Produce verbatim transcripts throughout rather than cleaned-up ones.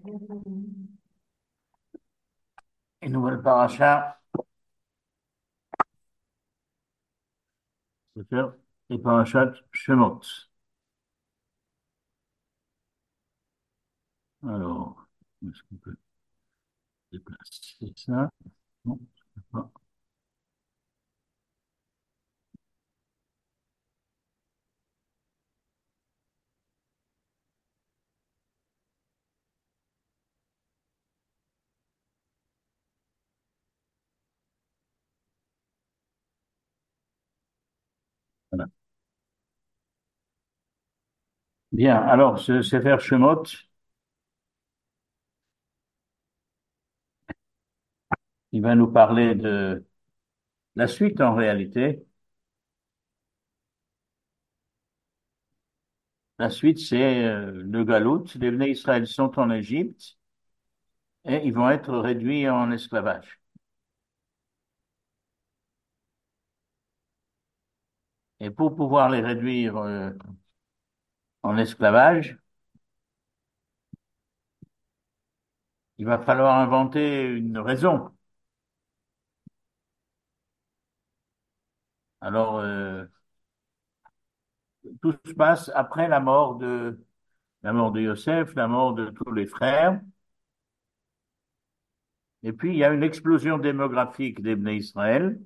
Une nouvelle paracha, c'est faire les parachats Shemot. Alors, est-ce qu'on peut déplacer ça? Non, je peux pas. Voilà. Bien, alors, ce Sefer Shemot, il va nous parler de la suite en réalité. La suite, c'est euh, le Galout. Les Bnei Israël sont en Égypte et ils vont être réduits en esclavage. Et pour pouvoir les réduire euh, en esclavage, il va falloir inventer une raison. Alors, euh, tout se passe après la mort de la mort de Yosef, la mort de tous les frères. Et puis, il y a une explosion démographique des Bnei Israël.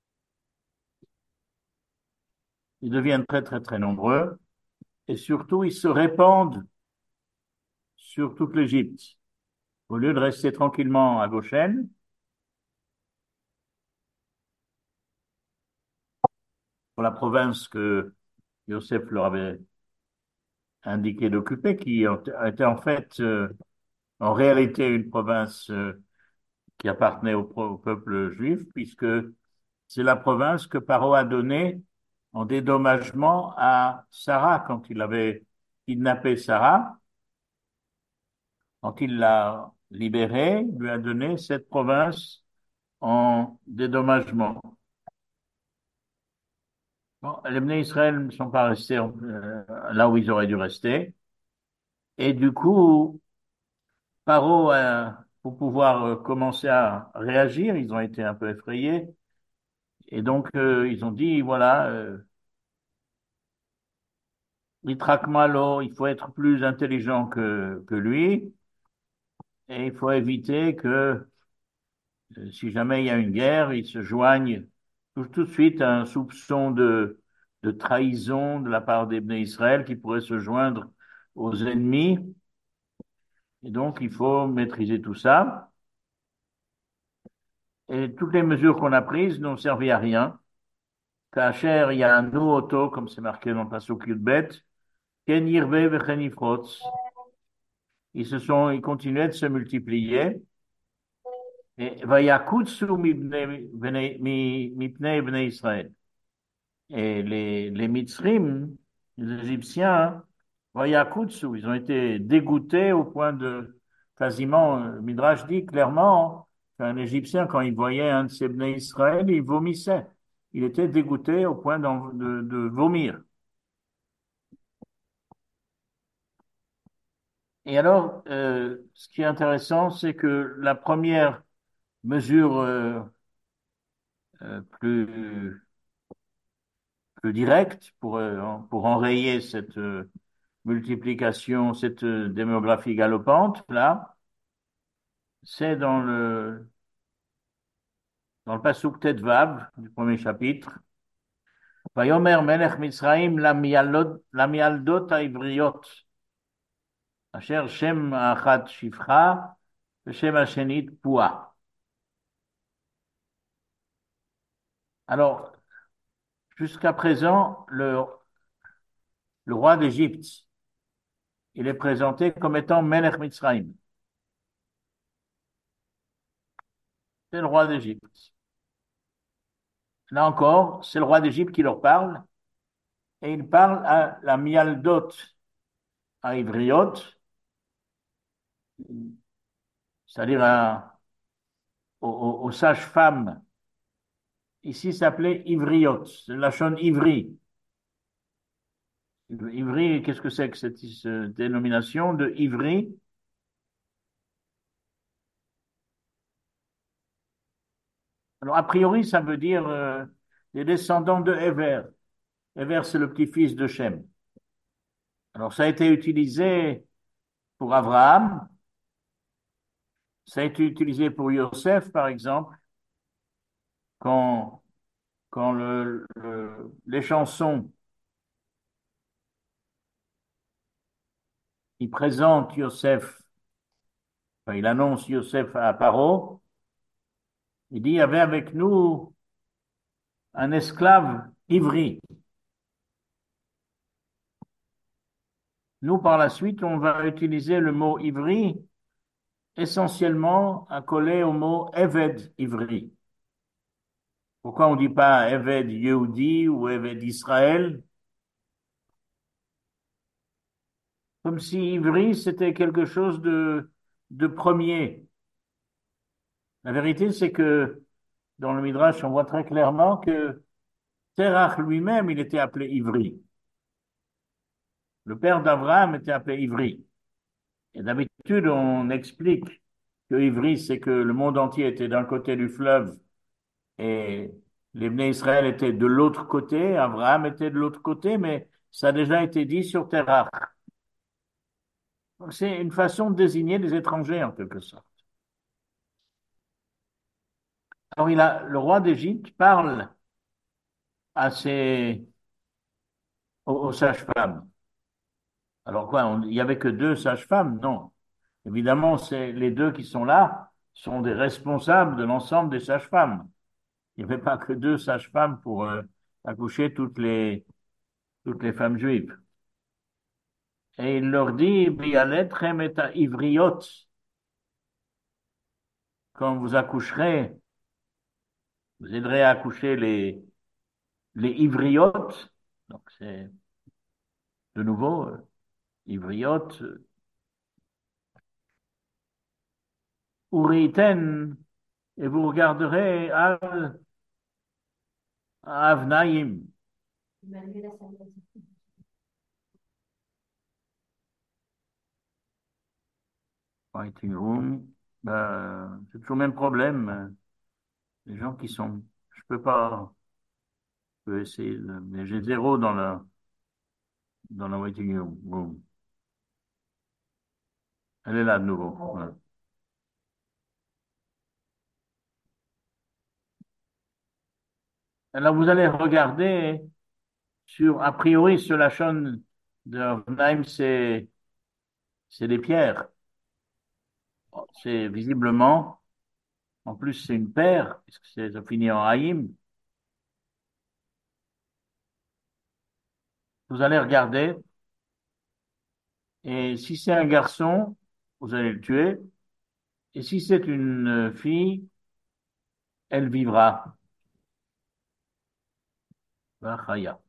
Ils deviennent très, très, très nombreux. Et surtout, ils se répandent sur toute l'Égypte. Au lieu de rester tranquillement à Goshen, pour la province que Yosef leur avait indiqué d'occuper, qui était en fait, euh, en réalité, une province euh, qui appartenait au, au peuple juif, puisque c'est la province que Paro a donnée en dédommagement à Sarah quand il avait kidnappé Sarah. Quand il l'a libérée, il lui a donné cette province en dédommagement. Bon, les Bnei Israël ne sont pas restés euh, là où ils auraient dû rester. Et du coup, Paro, euh, pour pouvoir euh, commencer à réagir, ils ont été un peu effrayés. Et donc, euh, ils ont dit, voilà, euh, Yitrak Malo, il faut être plus intelligent que, que lui. Et il faut éviter que, euh, si jamais il y a une guerre, ils se joignent tout, tout de suite à un soupçon de, de trahison de la part des Bnei Israël qui pourrait se joindre aux ennemis. Et donc, il faut maîtriser tout ça. Et toutes les mesures qu'on a prises n'ont servi à rien. Kacher, il y a un nouveau auto, comme c'est marqué dans le Pasuk Yudbet, Ken yirve v'chen yifrotz. Ils se sont, ils continuaient de se multiplier. Et vayakutsu mipnei bnei mi- mipnei bnei Israël. Et les, les Mitzrim, les Égyptiens, vayakutsu, ils ont été dégoûtés au point de quasiment, euh, Midrash dit clairement qu'un Égyptien, quand il voyait un de ses bnei Israël, il vomissait. Il était dégoûté au point d'en- de, de vomir. Et alors, euh, ce qui est intéressant, c'est que la première mesure euh, euh, plus plus direct pour, euh, pour enrayer cette euh, multiplication, cette euh, démographie galopante, là, c'est dans le, dans le Pasuk Tetvav du premier chapitre. Vayomer melech Mitzrayim lamialdot lamialdot haivriot, asher shem achad shifcha, shem hashenit pua. Alors, jusqu'à présent, le, le roi d'Égypte, il est présenté comme étant Melech Mitzrayim. C'est le roi d'Égypte. Là encore, c'est le roi d'Égypte qui leur parle, et il parle à la Mialdot, à Ivriot, c'est-à-dire à- aux, aux- aux sages-femmes. Ici, ça s'appelait Ivriot, c'est la chaîne Ivry. Ivry, qu'est-ce que c'est que cette, cette dénomination de Ivry? Alors, a priori, ça veut dire euh, les descendants de Héver. Héver, c'est le petit-fils de Shem. Alors, ça a été utilisé pour Abraham, ça a été utilisé pour Yosef, par exemple, quand, quand le, le- les chansons, ils présentent Yosef, enfin, il annonce Yosef à Paro, il dit, il y avait avec nous un esclave ivri. Nous, par la suite, on va utiliser le mot ivri essentiellement accolé au mot Eved ivri. Pourquoi on ne dit pas Eved Yehudi ou Eved Israël? Comme si ivri, c'était quelque chose de, de premier. La vérité, c'est que dans le Midrash, on voit très clairement que Terach lui-même, il était appelé ivri. Le père d'Abraham était appelé ivri. Et d'habitude, on explique que ivri, c'est que le monde entier était d'un côté du fleuve et les Bnei Israël étaient de l'autre côté, Abraham était de l'autre côté, mais ça a déjà été dit sur Terach. Donc, c'est une façon de désigner des étrangers, en quelque sorte. Alors, il a, le roi d'Égypte parle à ses, aux, aux sages-femmes. Alors quoi, on- il y avait que deux sages-femmes? Non. Évidemment, c'est les deux qui sont là sont des responsables de l'ensemble des sages-femmes. Il n'y avait pas que deux sages-femmes pour euh, accoucher toutes les, toutes les femmes juives. Et il leur dit, Bialetchem et ivriot, quand vous accoucherez, vous aiderez à accoucher les, les ivriotes. Donc c'est de nouveau euh, ivriotes. Uriiten, et vous regarderez al avnaim. Waiting room. Ben, c'est toujours le même problème. Les gens qui sont, je peux pas, je peux essayer, de- mais j'ai zéro dans la, dans la waiting room. Elle est là de nouveau. Voilà. Alors vous allez regarder sur, a priori, sur la chaîne de Hoffenheim, c'est, c'est des pierres. C'est visiblement, en plus, c'est une paire, puisque c'est, ça finit en Haïm. Vous allez regarder, et si c'est un garçon, vous allez le tuer. Et si c'est une euh, fille, elle vivra. Vachaya.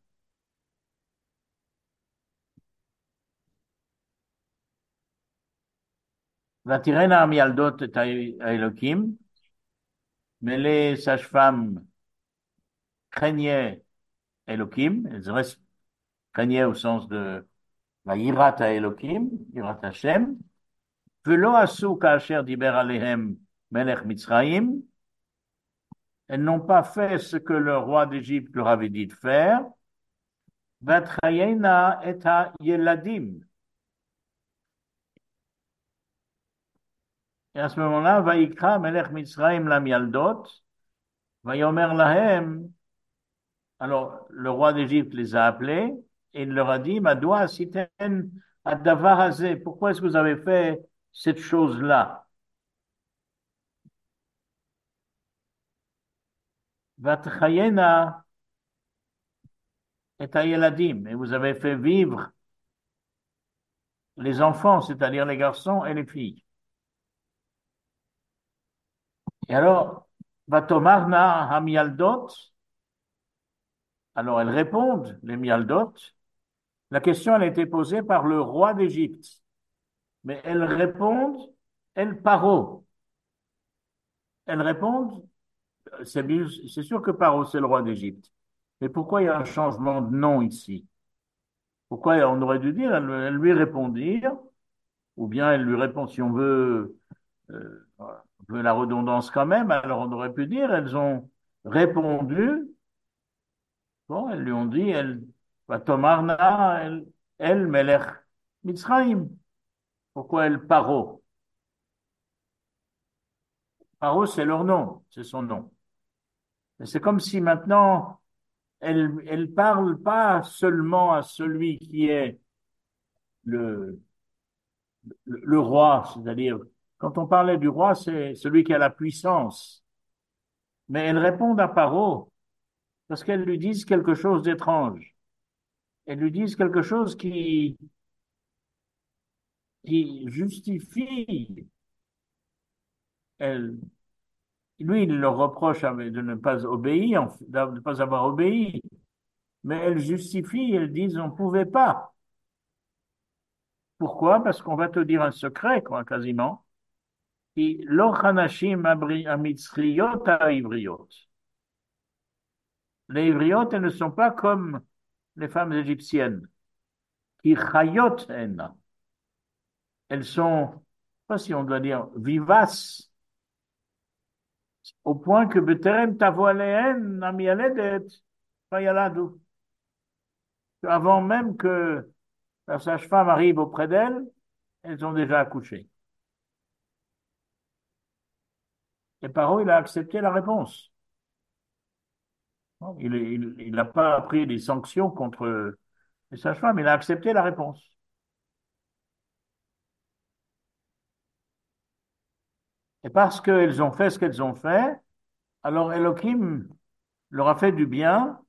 Vatirena amialdot et Elohim, mais les sages-femmes craignaient Elohim, elles res- craignaient au sens de la yirat à Elohim, yirat Hashem, velo asu kasher diber alehem melech Mitzrayim, elles n'ont pas fait ce que le roi d'Égypte leur avait dit de faire, vatrayena et ha yeladim. Et à ce moment-là, Vaïkra melech Mitzrayim lam yaldot, vayomer lahem. Alors, le roi d'Égypte les a appelés et il leur a dit, Madoua siten ad-davar hazeh, pourquoi est-ce que vous avez fait cette chose-là? Vatchayena et ayeladim, et vous avez fait vivre les enfants, c'est-à-dire les garçons et les filles. Et alors, Vatomarna hamialdot, alors elles répondent, les mialdot. La question, elle a été posée par le roi d'Égypte, mais elles répondent, elles paro. Elles répondent, c'est bien- c'est sûr que Paro, c'est le roi d'Égypte. Mais pourquoi il y a un changement de nom ici? Pourquoi on aurait dû dire, elle, elle lui répondit, ou bien elle lui répond, si on veut, euh, voilà. peu la redondance quand même, alors on aurait pu dire, elles ont répondu, bon, elles lui ont dit, elle, Tomarna, elle, elle, Melech Mitzrayim. Pourquoi elle Paro? Paro, c'est leur nom, c'est son nom. Et c'est comme si maintenant, elle, elle parle pas seulement à celui qui est le, le, le roi, c'est-à-dire, quand on parlait du roi, c'est celui qui a la puissance. Mais elles répondent à Paro parce qu'elles lui disent quelque chose d'étrange. Elles lui disent quelque chose qui, qui justifie. Elle, lui, il leur reproche de ne pas obéir, de ne pas avoir obéi. Mais elles justifient, elles disent on ne pouvait pas. Pourquoi? Parce qu'on va te dire un secret, quoi, quasiment. Qui, Lo chanashim amitzriyot ha'ivriot. Les ivriotes, elles ne sont pas comme les femmes égyptiennes, qui chayot en. Elles sont, je ne sais pas si on doit dire, vivaces, au point que beterem tavoalehen amialedet, fayaladu. Avant même que la sage-femme arrive auprès d'elles, elles ont déjà accouché. Et Paro, il a accepté la réponse. Il n'a il, il n'a pas pris des sanctions contre les sages-femmes, il a accepté la réponse. Et parce qu'elles ont fait ce qu'elles ont fait, alors Elohim leur a fait du bien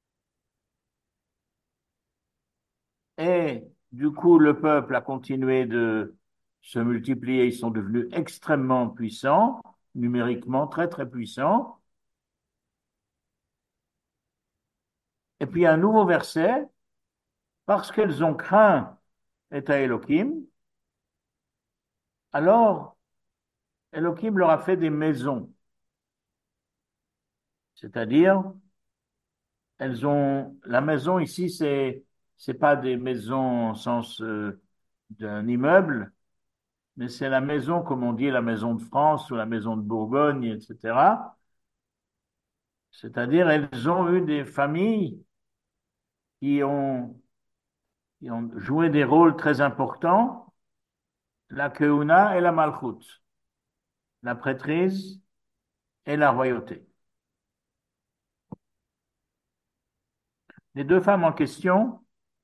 et du coup le peuple a continué de se multiplier, ils sont devenus extrêmement puissants, numériquement très très puissants. Et puis un nouveau verset, parce qu'elles ont craint et à Elohim, alors Elohim leur a fait des maisons, c'est-à-dire elles ont la maison ici, c'est c'est pas des maisons au sens euh, d'un immeuble, mais c'est la maison, comme on dit, la maison de France ou la maison de Bourgogne, et cetera. C'est-à-dire, elles ont eu des familles qui ont, qui ont joué des rôles très importants, la Keuna et la Malchut, la prêtrise et la royauté. Les deux femmes en question,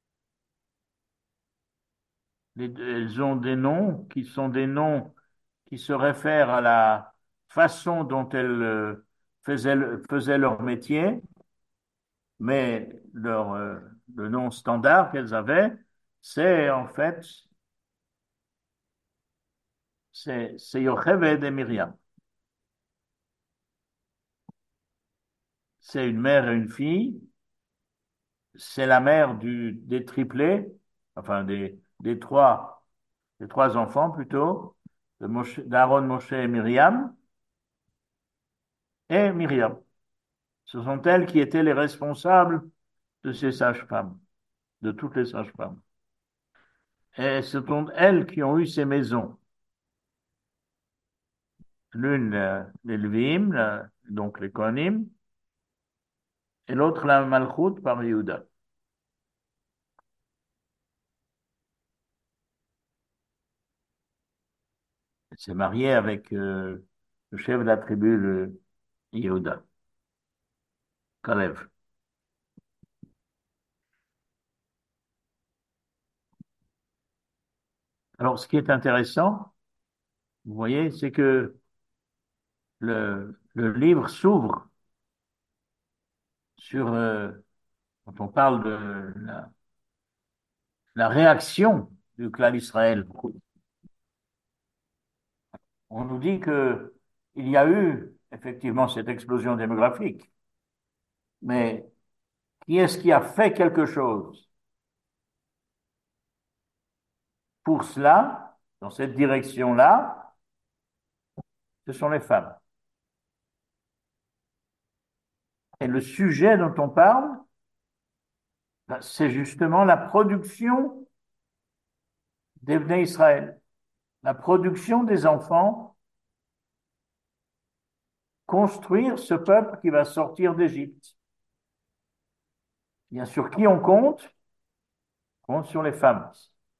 les deux- elles ont des noms qui sont des noms qui se réfèrent à la façon dont elles euh, faisaient, faisaient leur métier, mais leur, euh, le nom standard qu'elles avaient, c'est en fait, c'est c'est Yocheved et Myriam. C'est une mère et une fille, c'est la mère du, des triplés, enfin des, des trois, des trois enfants plutôt, de Moshe- d'Aaron, Moshe et Myriam, et Myriam. Ce sont elles qui étaient les responsables de ces sages-femmes, de toutes les sages-femmes. Et ce sont elles qui ont eu ces maisons. L'une, euh, les Levim, euh, donc les Kohanim, et l'autre, la Malchut par Yehuda. Elle s'est mariée avec euh, le chef de la tribu, le Yehuda, Kalev. Alors, ce qui est intéressant, vous voyez, c'est que le, le livre s'ouvre sur, euh, quand on parle de la, la réaction du clan d'Israël. On nous dit que il y a eu effectivement cette explosion démographique, mais qui est-ce qui a fait quelque chose pour cela, dans cette direction-là? Ce sont les femmes. Et le sujet dont on parle, ben, c'est justement la production des Bnei Israël, la production des enfants construire ce peuple qui va sortir d'Égypte. Bien sûr, qui on compte? On compte sur les femmes.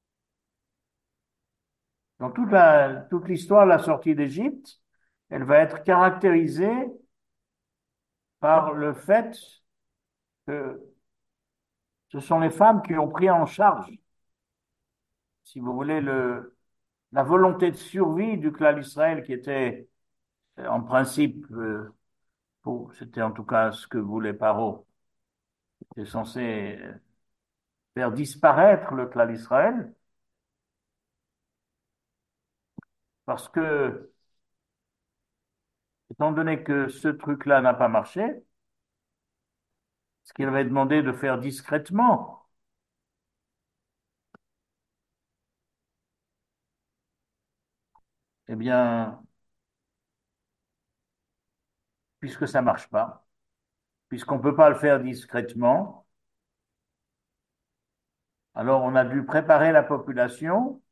Donc toute la, toute l'histoire de la sortie d'Égypte, elle va être caractérisée par le fait que ce sont les femmes qui ont pris en charge, si vous voulez, le, la volonté de survie du clan d'Israël qui était euh, en principe, euh, pour, c'était en tout cas ce que voulait Paro, était censé euh, faire disparaître le clan d'Israël, parce que, étant donné que ce truc-là n'a pas marché, ce qu'il avait demandé de faire discrètement, eh bien, puisque ça marche pas, puisqu'on ne peut pas le faire discrètement, alors on a dû préparer la population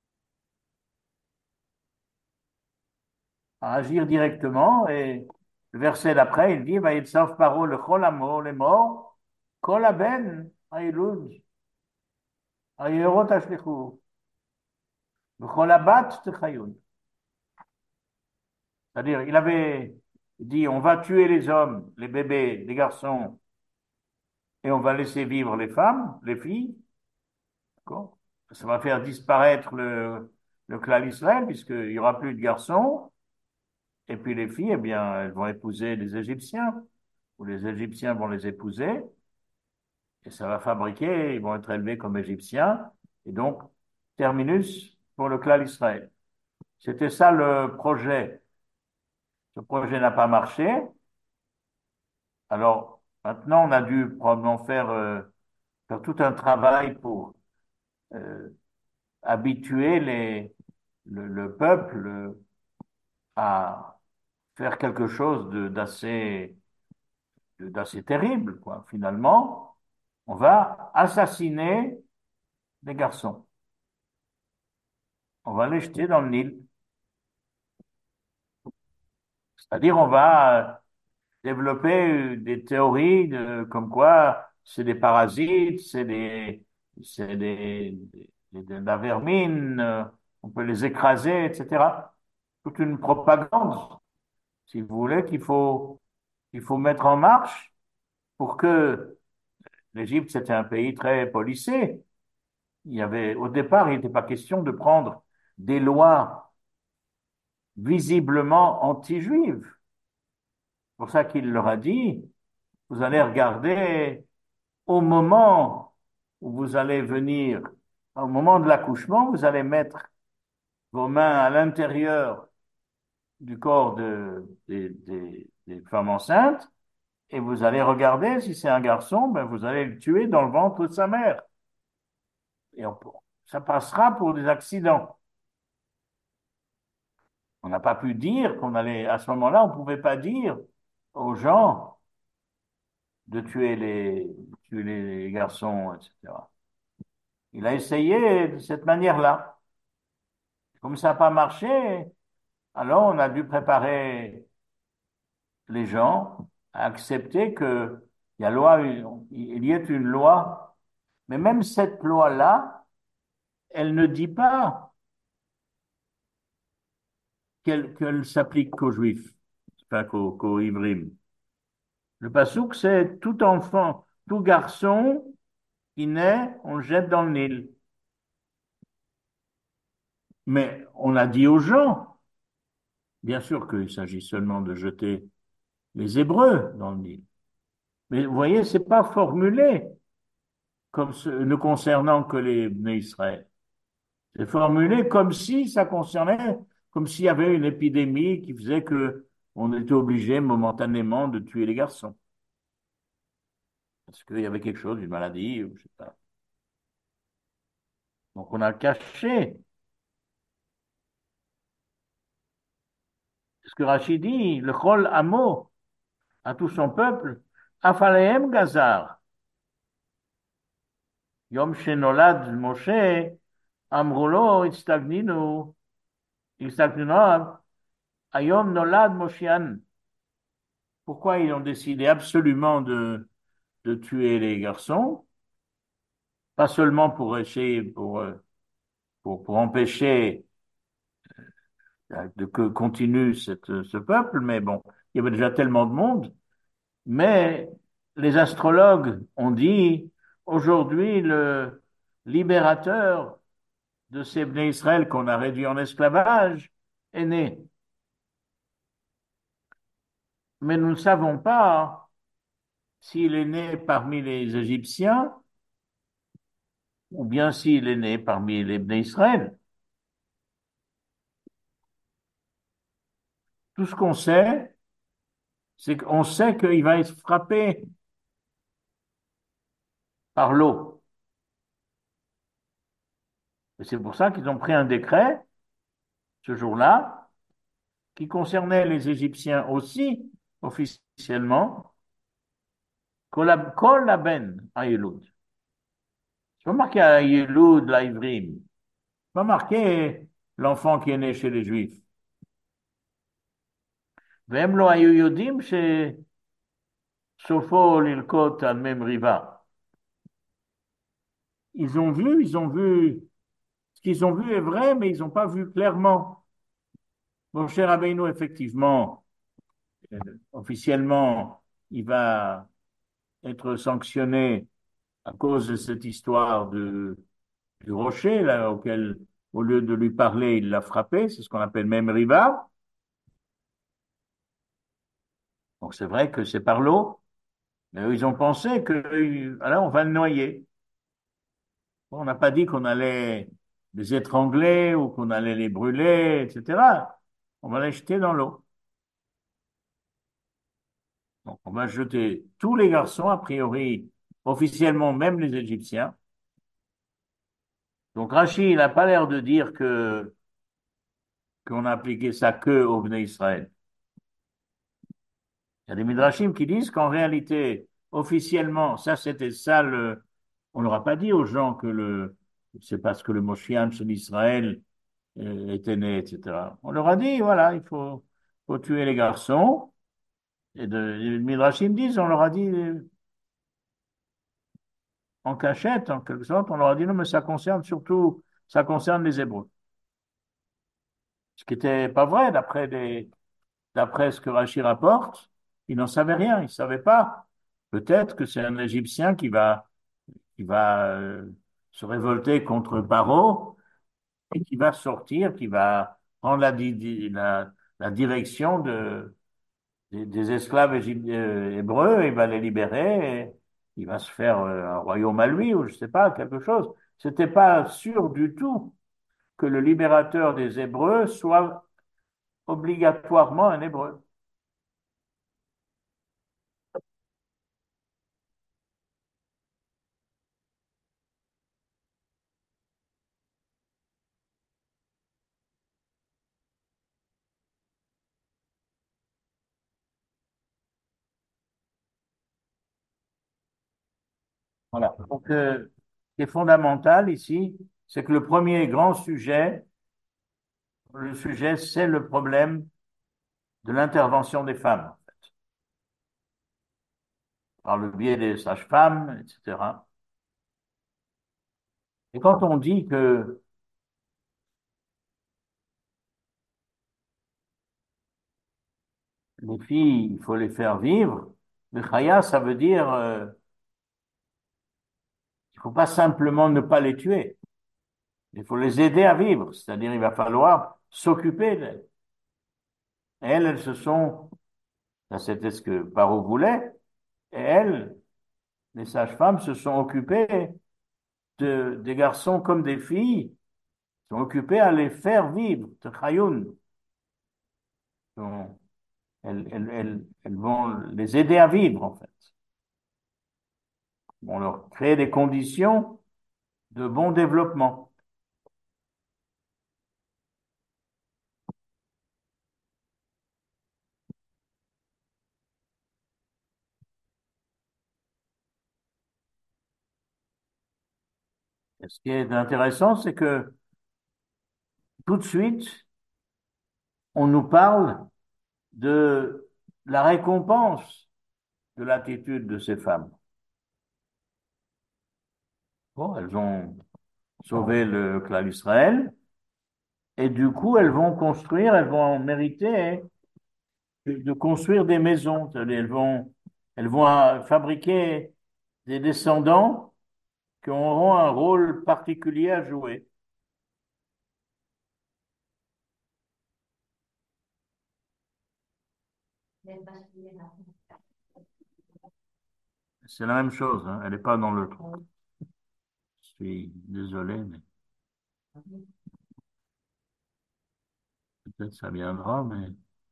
à agir directement. Et le verset d'après, il dit, Vayetzav paro lechol amo lemor, kol haben hailud, hayerot hashlichu, v'chol habat techayun. C'est-à-dire, il avait dit, on va tuer les hommes, les bébés, les garçons, et on va laisser vivre les femmes, les filles. D'accord. Ça va faire disparaître le, le clan d'Israël, puisqu'il n'y aura plus de garçons. Et puis les filles, eh bien, elles vont épouser les Égyptiens, ou les Égyptiens vont les épouser, et ça va fabriquer, ils vont être élevés comme Égyptiens, et donc, terminus pour le clan d'Israël. C'était ça le projet. Ce projet n'a pas marché. Alors, maintenant, on a dû probablement faire, euh, faire tout un travail pour euh, habituer les, le, le peuple à faire quelque chose de- d'assez de- d'assez terrible, quoi. Finalement, on va assassiner des garçons. On va les jeter dans le Nil. C'est-à-dire, on va euh, développer euh, des théories de, comme quoi c'est des parasites, c'est des, c'est des, des- de la vermine, euh, on peut les écraser, et cetera. Toute une propagande, si vous voulez, qu'il faut, qu'il faut mettre en marche pour que l'Égypte, c'était un pays très policé. Il y avait, au départ, il n'était pas question de prendre des lois visiblement anti-juives. C'est pour ça qu'il leur a dit, vous allez regarder au moment où vous allez venir, au moment de l'accouchement, vous allez mettre vos mains à l'intérieur du corps de, des, des, des femmes enceintes et vous allez regarder si c'est un garçon, ben vous allez le tuer dans le ventre de sa mère. Et on, ça passera pour des accidents. On n'a pas pu dire qu'on allait, à ce moment-là, on ne pouvait pas dire aux gens de tuer les, tuer les garçons, et cetera. Il a essayé de cette manière-là. Comme ça n'a pas marché, alors on a dû préparer les gens à accepter que il y a loi, il y ait une loi, mais même cette loi-là, elle ne dit pas qu'elle qu'elle s'applique qu'aux juifs, pas qu'aux qu'aux Ivrim. Le passouk, c'est tout enfant, tout garçon qui naît, on le jette dans le Nil. Mais on a dit aux gens, bien sûr qu'il s'agit seulement de jeter les Hébreux dans le Nil. Mais vous voyez, c'est pas formulé comme ce, ne concernant que les Bnei Israël. C'est formulé comme si ça concernait, comme s'il y avait une épidémie qui faisait que on était obligé momentanément de tuer les garçons. Parce qu'il y avait quelque chose, une maladie, ou je sais pas. Donc on a caché ce que Rachid dit, le Chol Amo, à tout son peuple, Afalehem Gazar, Yom Shenolad Moshe, Amrulo, Istagninu, Istagninu, Ayom Nolad Moshian. pourquoi ils ont décidé absolument de, de tuer les garçons, pas seulement pour essayer, pour, euh, pour, pour empêcher euh, de que continue cette, ce peuple, mais bon, il y avait déjà tellement de monde. Mais les astrologues ont dit, aujourd'hui, le libérateur de ces Bnei Israël qu'on a réduits en esclavage est né. Mais nous ne savons pas s'il est né parmi les Égyptiens ou bien s'il est né parmi les Bnei Israël. Tout ce qu'on sait, c'est qu'on sait qu'il va être frappé par l'eau. Et c'est pour ça qu'ils ont pris un décret ce jour-là qui concernait les Égyptiens aussi, officiellement, Kol Haben Ayelud. C'est pas marqué Ayelud, l'Aïvrim. C'est pas marqué l'enfant qui est né chez les Juifs. והם לא היו יודעים שסופו ללקוט על même riva. Ils ont vu, ils ont vu, ce qu'ils ont vu est vrai, mais ils n'ont pas vu clairement. Mon cher Rabbeinu, effectivement, euh, officiellement, il va être sanctionné à cause de cette histoire de, du rocher, là, auquel, au lieu de lui parler, il l'a frappé. C'est ce qu'on appelle même riva. Donc c'est vrai que c'est par l'eau, mais eux, ils ont pensé que, alors, on va le noyer. On n'a pas dit qu'on allait les étrangler ou qu'on allait les brûler, et cetera. On va les jeter dans l'eau. Donc, on va jeter tous les garçons, a priori, officiellement, même les Égyptiens. Donc, Rachid, il n'a pas l'air de dire que qu'on a appliqué ça que au Bnei Israël. Il y a des Midrashim qui disent qu'en réalité, officiellement, ça c'était ça le. On n'aura pas dit aux gens que le. C'est parce que le Moshiach en Israël euh, était né, et cetera. On leur a dit, voilà, il faut, faut tuer les garçons. Et de, les Midrashim disent, on leur a dit euh, en cachette, en quelque sorte, on leur a dit, non, mais ça concerne surtout, ça concerne les Hébreux. Ce qui n'était pas vrai, d'après les, d'après ce que Rachi rapporte, ils n'en savaient rien, ils ne savaient pas. Peut-être que c'est un Égyptien qui va, qui va euh, se révolter contre Paro et qui va sortir, qui va prendre la, di- la, la direction de, des, des esclaves égyp- euh, hébreux, il va les libérer, et il va se faire euh, un royaume à lui, ou je sais pas, quelque chose. C'était pas sûr du tout que le libérateur des Hébreux soit obligatoirement un Hébreu. Voilà. Donc, euh, ce qui est fondamental ici, c'est que le premier grand sujet, le sujet, c'est le problème de l'intervention des femmes, par le biais des sages-femmes, et cetera. Et quand on dit que les filles, il faut les faire vivre, le chaya, ça veut dire euh, il faut pas simplement ne pas les tuer, il faut les aider à vivre, c'est-à-dire il va falloir s'occuper d'elles. Elles, elles se sont, ça c'était ce que Paro voulait, et elles, les sages-femmes, se sont occupées de, des garçons comme des filles, sont occupées à les faire vivre, de chayoun. Donc, Elles, elles, elles, elles vont les aider à vivre, en fait. Vont leur créer des conditions de bon développement. Et ce qui est intéressant, c'est que tout de suite, on nous parle de la récompense de l'attitude de ces femmes. Bon, elles ont sauvé le clan d'Israël et du coup, elles vont construire, elles vont mériter de, de construire des maisons. C'est-à-dire, Elles vont, elles vont euh, fabriquer des descendants qui auront un rôle particulier à jouer. C'est la même chose, hein. Elle n'est pas dans le trou. Je suis désolé, mais peut-être ça viendra, mais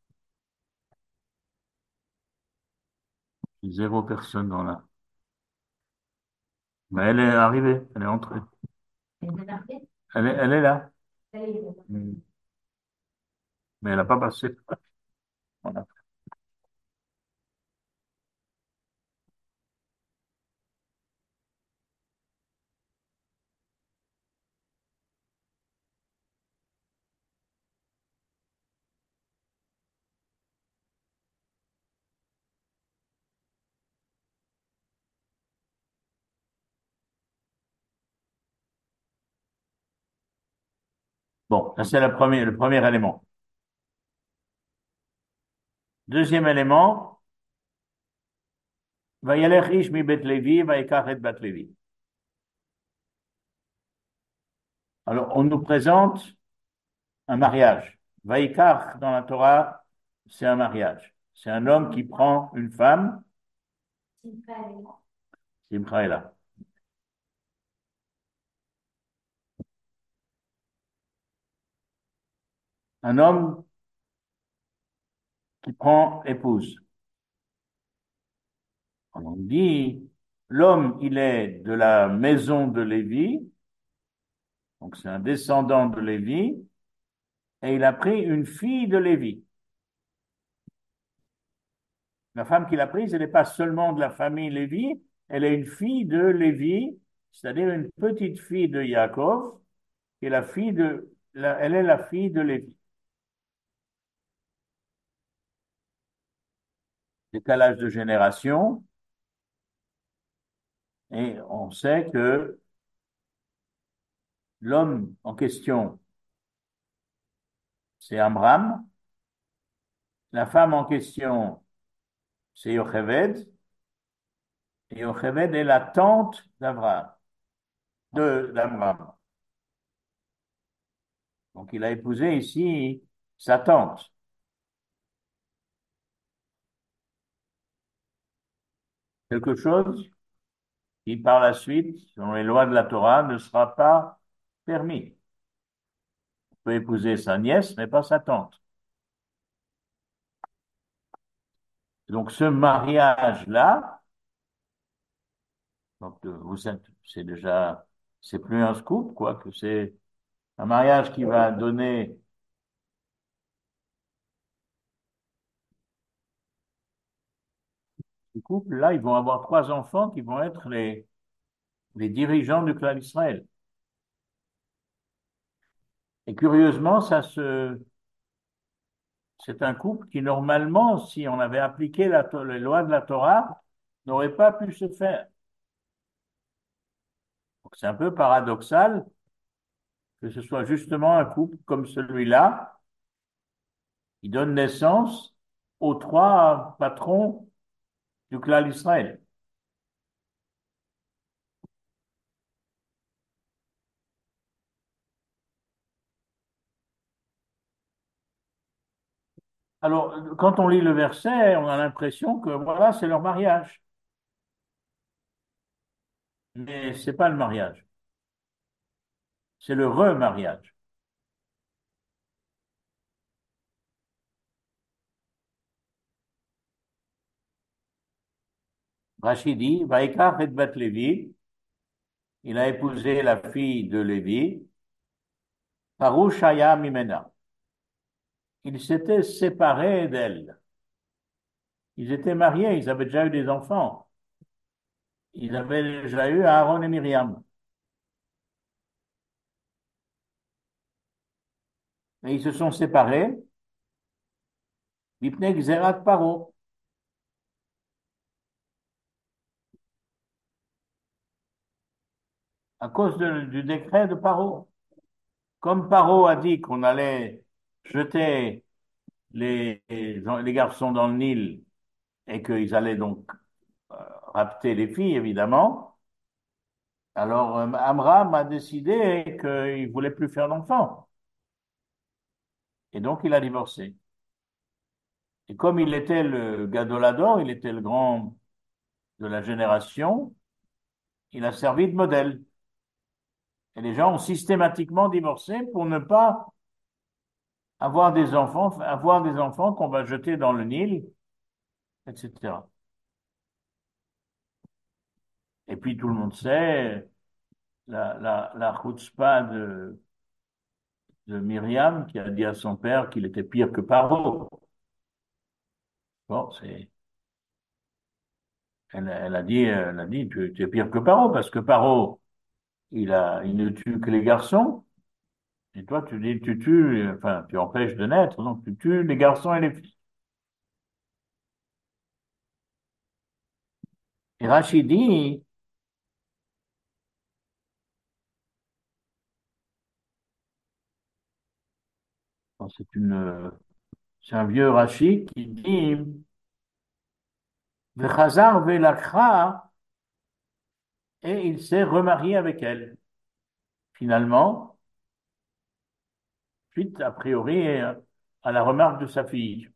il y a zéro personne dans là. Mais elle est arrivée, elle est entrée. Elle est, elle est là. Mm. Mais elle n'a pas passé. Voilà. Bon, ça c'est le premier, le premier élément. Deuxième élément, Vayelech ish mi bet Levi, vayikach et bat Levi. Alors, on nous présente un mariage. Vayikach, dans la Torah, c'est un mariage. C'est un homme qui prend une femme, Simcha est là. Un homme qui prend épouse. On dit, l'homme, il est de la maison de Lévi, donc c'est un descendant de Lévi, et il a pris une fille de Lévi. La femme qu'il a prise, elle n'est pas seulement de la famille Lévi, elle est une fille de Lévi, c'est-à-dire une petite fille de Yaakov, qui est la fille de, la- elle est la fille de Lévi. Décalage de génération, et on sait que l'homme en question, c'est Amram, la femme en question, c'est Yocheved, et Yocheved est la tante d'Abraham, de d'Amram. Donc il a épousé ici sa tante. Quelque chose qui, par la suite, selon les lois de la Torah, ne sera pas permis. On peut épouser sa nièce, mais pas sa tante. Donc ce mariage-là, donc euh, vous êtes, c'est déjà, c'est plus un scoop, quoi, que c'est un mariage qui va donner, ce couple-là, ils vont avoir trois enfants qui vont être les, les dirigeants du clan d'Israël. Et curieusement, ça se, c'est un couple qui, normalement, si on avait appliqué la, les lois de la Torah, n'aurait pas pu se faire. Donc, c'est un peu paradoxal que ce soit justement un couple comme celui-là qui donne naissance aux trois patrons du clan d'Israël. Alors, quand on lit le verset, on a l'impression que voilà, c'est leur mariage. Mais c'est pas le mariage, c'est le remariage. Rachid dit, Vaikach et bat Lévi, il a épousé la fille de Lévi, Parouchaya Mimena. Ils s'étaient séparés d'elle. Ils étaient mariés, ils avaient déjà eu des enfants. Ils avaient déjà eu Aaron et Myriam. Et ils se sont séparés, Mipnei Xerat Paro, à cause de- du décret de Paro. Comme Paro a dit qu'on allait jeter les, les, les garçons dans le Nil et qu'ils allaient donc euh, rapter les filles, évidemment, alors euh, Amram a décidé qu'il voulait plus faire d'enfants. Et donc il a divorcé. Et comme il était le gadolador, il était le grand de la génération, il a servi de modèle. Et les gens ont systématiquement divorcé pour ne pas avoir des enfants, avoir des enfants qu'on va jeter dans le Nil, et cetera. Et puis tout le monde sait la, la, la chutzpah de, de Myriam qui a dit à son père qu'il était pire que Paro. Bon, c'est, elle, elle a dit, elle a dit, tu, tu es pire que Paro parce que Paro, il a, il ne tue que les garçons. Et toi, tu dis, tu tues, enfin, tu empêches de naître, donc tu tues les garçons et les filles. Et Rachid dit, bon, c'est une, c'est un vieux Rachid qui dit, Vechazar velakra, et il s'est remarié avec elle. Finalement, suite, a priori, à la remarque de sa fille.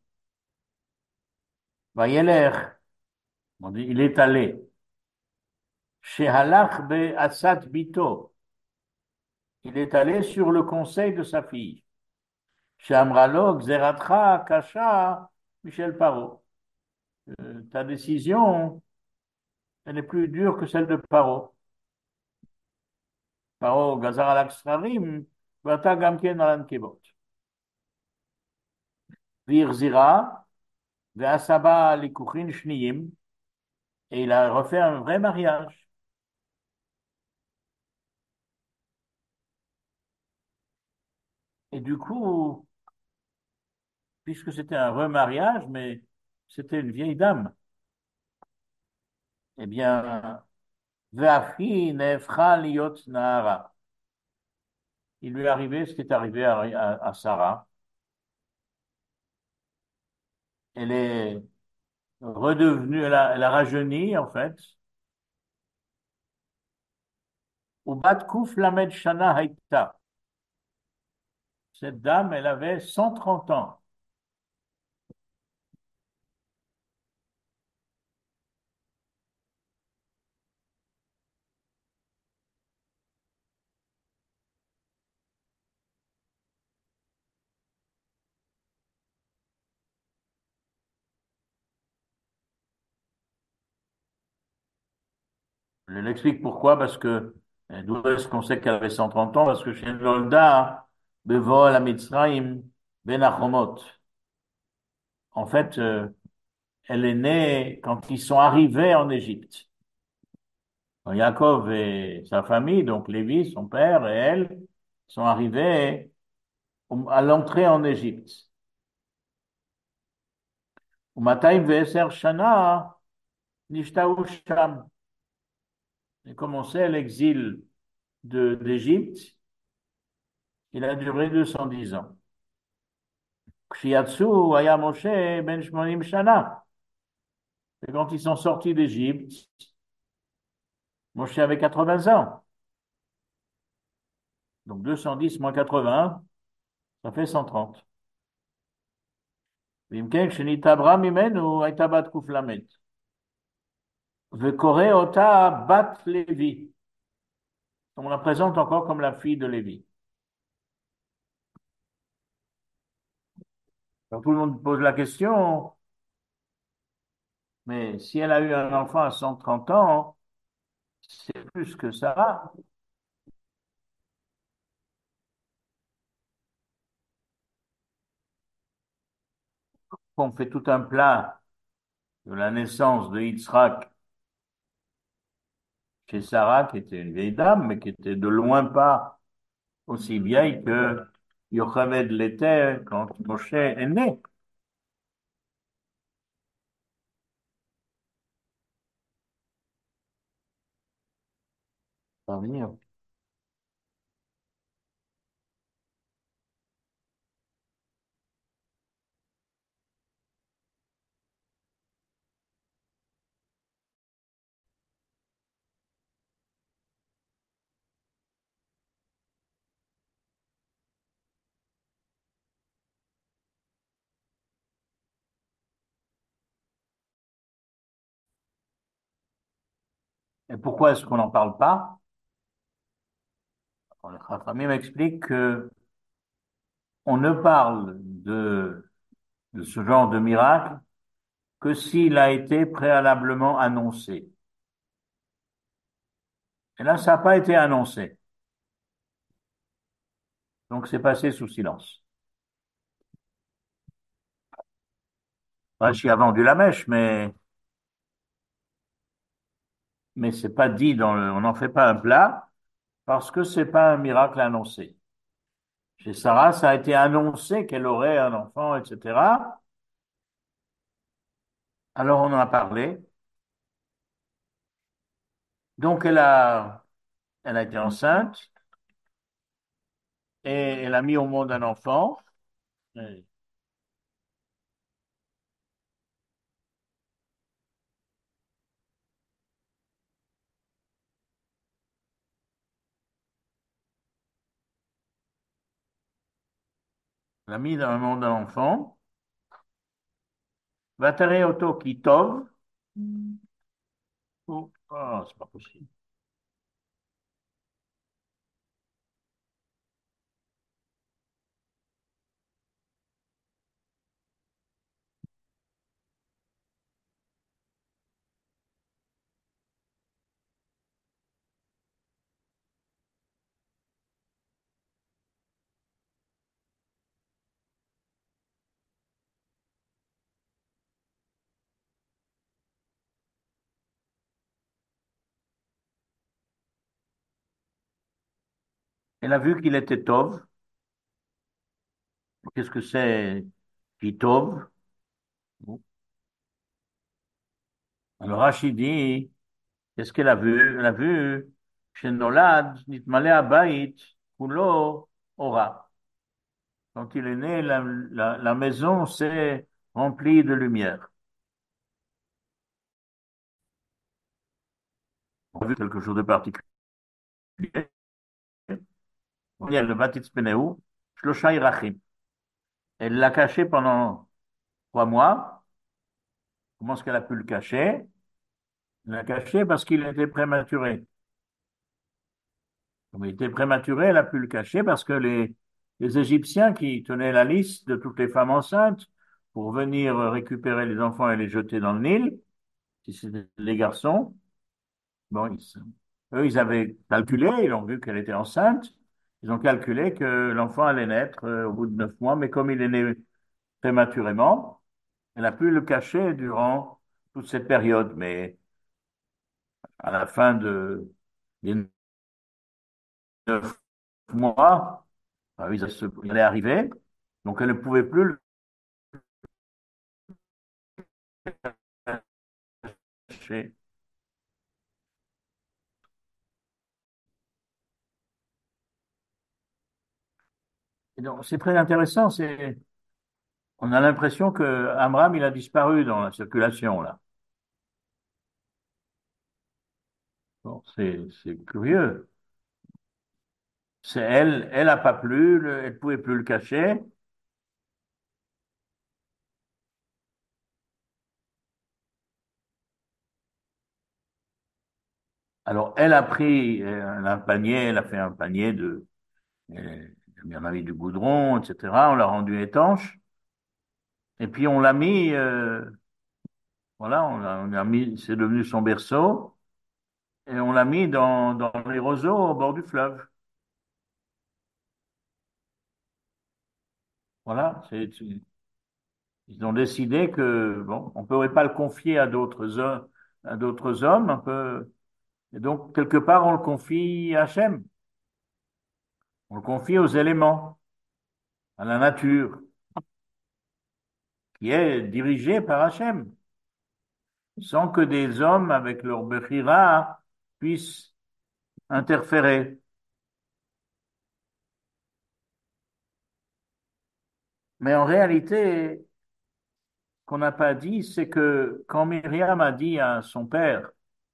Vayeler, on dit, il est allé. Chez Halach be Assad Bito, il est allé sur le conseil de sa fille. Chez Amralo, Xeratra, Kasha, Michel Parot. Euh, ta décision, elle est plus dure que celle de Parot. Parot, Gazar al-Akstrarim, Vata Gamken al Kebot. Vir Zira, Ve'asaba Likuchin Shniyim, et il a refait un vrai mariage. Et du coup, puisque c'était un remariage, mais c'était une vieille dame, eh bien, Ve'afi nefcha liot nahara. Il lui est arrivé ce qui est arrivé à, à, à Sarah. Elle est redevenue, elle a, elle a rajeuni, en fait. Ou bat kouf lamed shana haïta. Cette dame, elle avait cent trente ans. Je l'explique pourquoi, parce que, euh, d'où est-ce qu'on sait qu'elle avait cent trente ans? Parce que chez Nolda, Bevol à Mitzrayim, Ben Achomot. En fait, euh, elle est née quand ils sont arrivés en Égypte. Donc, Yaakov et sa famille, donc Lévi, son père et elle, sont arrivés au- à l'entrée en Égypte. Au Mataim Ve'eser Shana, Nishtaou Sham. Et comme on sait, l'exil de, d'Égypte, il a duré deux cent dix ans. Kshiatsu Aya Moshe Ben Shmonim Shana. Et quand ils sont sortis d'Égypte, Moshe avait quatre-vingts ans. Donc deux cent dix moins quatre-vingts, ça fait cent trente. Vimken Shenitabra Mimenu Aita Bat Kuflamet. Vekore Ota Bat Levi. On la présente encore comme la fille de Lévi. Alors tout le monde pose la question, mais si elle a eu un enfant à cent trente ans, c'est plus que ça. On fait tout un plat de la naissance de Yitzhak chez Sarah, qui était une vieille dame, mais qui était de loin pas aussi vieille que Yocheved l'était quand Moshe est né. Parvenir. Et pourquoi est-ce qu'on n'en parle pas? Les Chachamim m'explique que on ne parle de, de ce genre de miracle que s'il a été préalablement annoncé. Et là, ça n'a pas été annoncé. Donc, c'est passé sous silence. Rachi a vendu la mèche, mais, mais c'est pas dit dans le, on n'en fait pas un plat parce que c'est pas un miracle annoncé. Chez Sarah, ça a été annoncé qu'elle aurait un enfant, et cetera. Alors, on en a parlé. Donc, elle a, elle a été enceinte et elle a mis au monde un enfant. Elle l'a mis dans le monde un enfant. Vatare Oto Kitov. Oh, oh, c'est pas possible. Elle a vu qu'il était Tov. Qu'est-ce que c'est Kitov? Alors Rachid dit, qu'est-ce qu'elle a vu? Elle a vu chez Nolad, Nitmale Abayit, Kulo, Ora. Quand il est né, la, la, la maison s'est remplie de lumière. On a vu quelque chose de particulier. Il y a le Vatit Peneu, Shlosha Irachim. Elle l'a caché pendant trois mois. Comment est-ce qu'elle a pu le cacher? Elle l'a caché parce qu'il était prématuré. Comme il était prématuré, elle a pu le cacher parce que les, les Égyptiens qui tenaient la liste de toutes les femmes enceintes pour venir récupérer les enfants et les jeter dans le Nil, si c'était les garçons, bon, ils, eux, ils avaient calculé, ils ont vu qu'elle était enceinte, ils ont calculé que l'enfant allait naître euh, au bout de neuf mois, mais comme il est né prématurément, elle a pu le cacher durant toute cette période. Mais à la fin de, des neuf mois, ah oui, ça se- il allait arriver, donc elle ne pouvait plus le cacher. Et donc, c'est très intéressant. C'est, on a l'impression que Amram, il a disparu dans la circulation, là. Bon, c'est, c'est curieux. C'est elle, elle a pas plu, le- elle pouvait plus le cacher. Alors, elle a pris euh, un panier, elle a fait un panier de, euh, il y en avait du goudron, et cetera. On l'a rendu étanche. Et puis, on l'a mis, euh, voilà, on l'a, on a mis, c'est devenu son berceau. Et on l'a mis dans, dans les roseaux au bord du fleuve. Voilà, c'est, c'est- ils ont décidé que, bon, on ne pourrait pas le confier à d'autres hommes, à d'autres hommes, un peu. Et donc, quelque part, on le confie à Hachem. On le confie aux éléments, à la nature, qui est dirigée par Hachem, sans que des hommes, avec leur bechira, puissent interférer. Mais en réalité, ce qu'on n'a pas dit, c'est que quand Myriam a dit à son père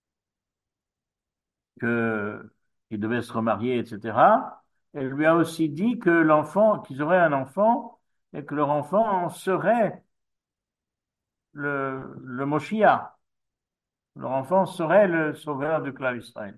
que qu'il devait se remarier, et cetera, elle lui a aussi dit que l'enfant, qu'ils auraient un enfant et que leur enfant serait le, le Moshiach. leur enfant serait le sauveur du clan Israël.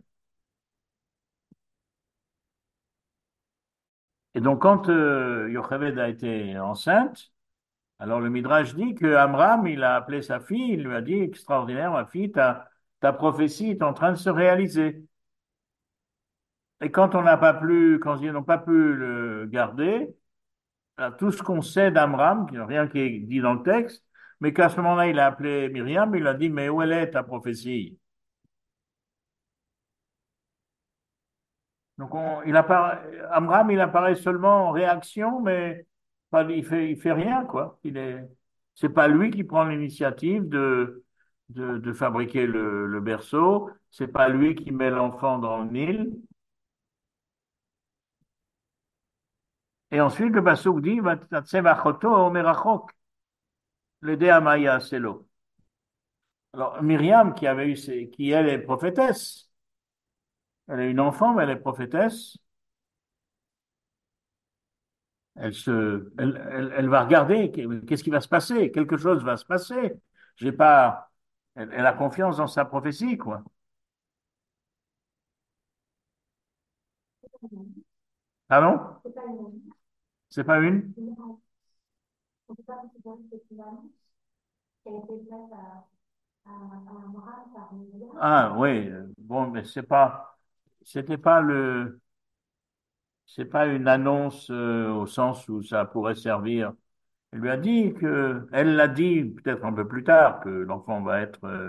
Et donc, quand euh, Yocheved a été enceinte, alors le Midrash dit que Amram, il a appelé sa fille, il lui a dit, extraordinaire, ma fille, ta, ta prophétie est en train de se réaliser. Et quand on n'a pas pu, quand ils n'ont pas pu le garder, là, tout ce qu'on sait d'Amram, qu'il n'y a rien qui est dit dans le texte, mais qu'à ce moment-là, il a appelé Myriam, il a dit, mais où elle est ta prophétie? Donc, on, il apparaît, Amram, il apparaît seulement en réaction, mais pas, il fait, il fait rien, quoi. Il est, c'est pas lui qui prend l'initiative de, de, de fabriquer le, le berceau. C'est pas lui qui met l'enfant dans le Nil. Et ensuite, le Passouk dit, Vatsevachoto merachok, le Deamaya Selo. Alors, Myriam, qui avait eu, ses- qui elle est prophétesse, elle est une enfant, mais elle est prophétesse. Elle se, elle, elle, elle va regarder qu'est-ce qui va se passer. Quelque chose va se passer. J'ai pas, elle, elle a confiance dans sa prophétie, quoi. Ah non? C'est pas une? Ah oui. euh, Bon, mais c'est pas, c'était pas le, c'est pas une annonce euh, au sens où ça pourrait servir. Elle lui a dit que, elle l'a dit peut-être un peu plus tard que l'enfant va être, euh,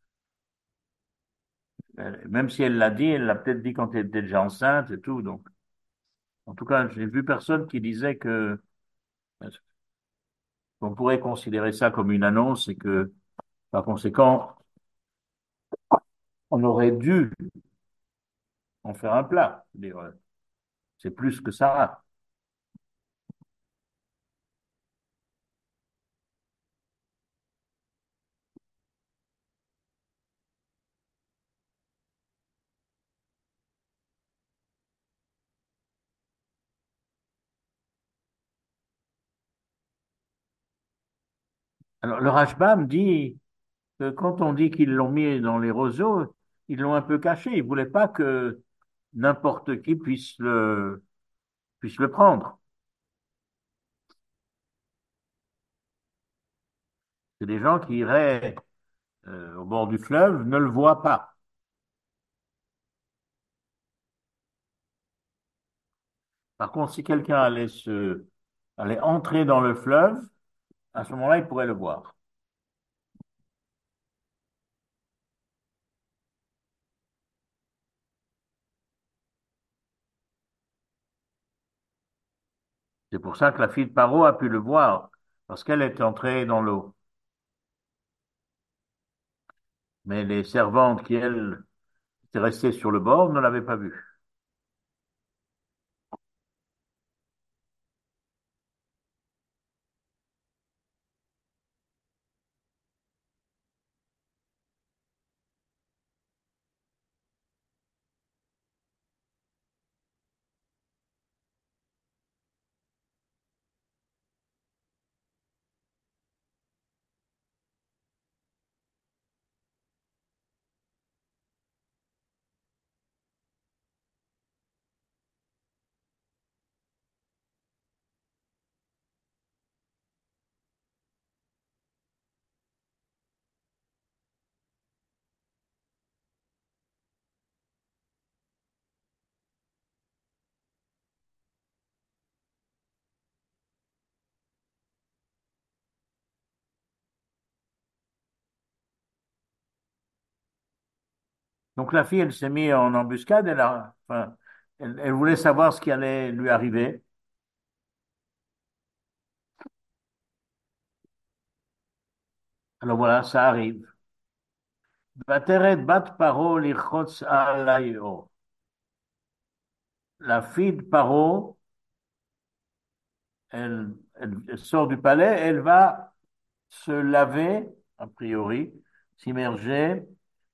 elle- même si elle l'a dit, elle l'a peut-être dit quand elle était déjà enceinte et tout. Donc, en tout cas, j'ai vu personne qui disait que on pourrait considérer ça comme une annonce et que, par conséquent, on aurait dû en faire un plat. C'est-à-dire, euh, c'est plus que ça. Alors, le Rashbam dit que quand on dit qu'ils l'ont mis dans les roseaux, ils l'ont un peu caché. Ils ne voulaient pas que n'importe qui puisse le, puisse le prendre. C'est des gens qui iraient euh, au bord du fleuve, ne le voient pas. Par contre, si quelqu'un allait se, allait entrer dans le fleuve, à ce moment-là, il pourrait le voir. C'est pour ça que la fille de Paro a pu le voir, parce qu'elle est entrée dans l'eau. Mais les servantes qui, elles, étaient restées sur le bord ne l'avaient pas vu. Donc la fille, elle s'est mise en embuscade, elle a, enfin, elle, elle voulait savoir ce qui allait lui arriver. Alors voilà, ça arrive. Vateret bat paro lichotz alayo. La fille de Paro, elle, elle, elle sort du palais, elle va se laver, a priori, s'immerger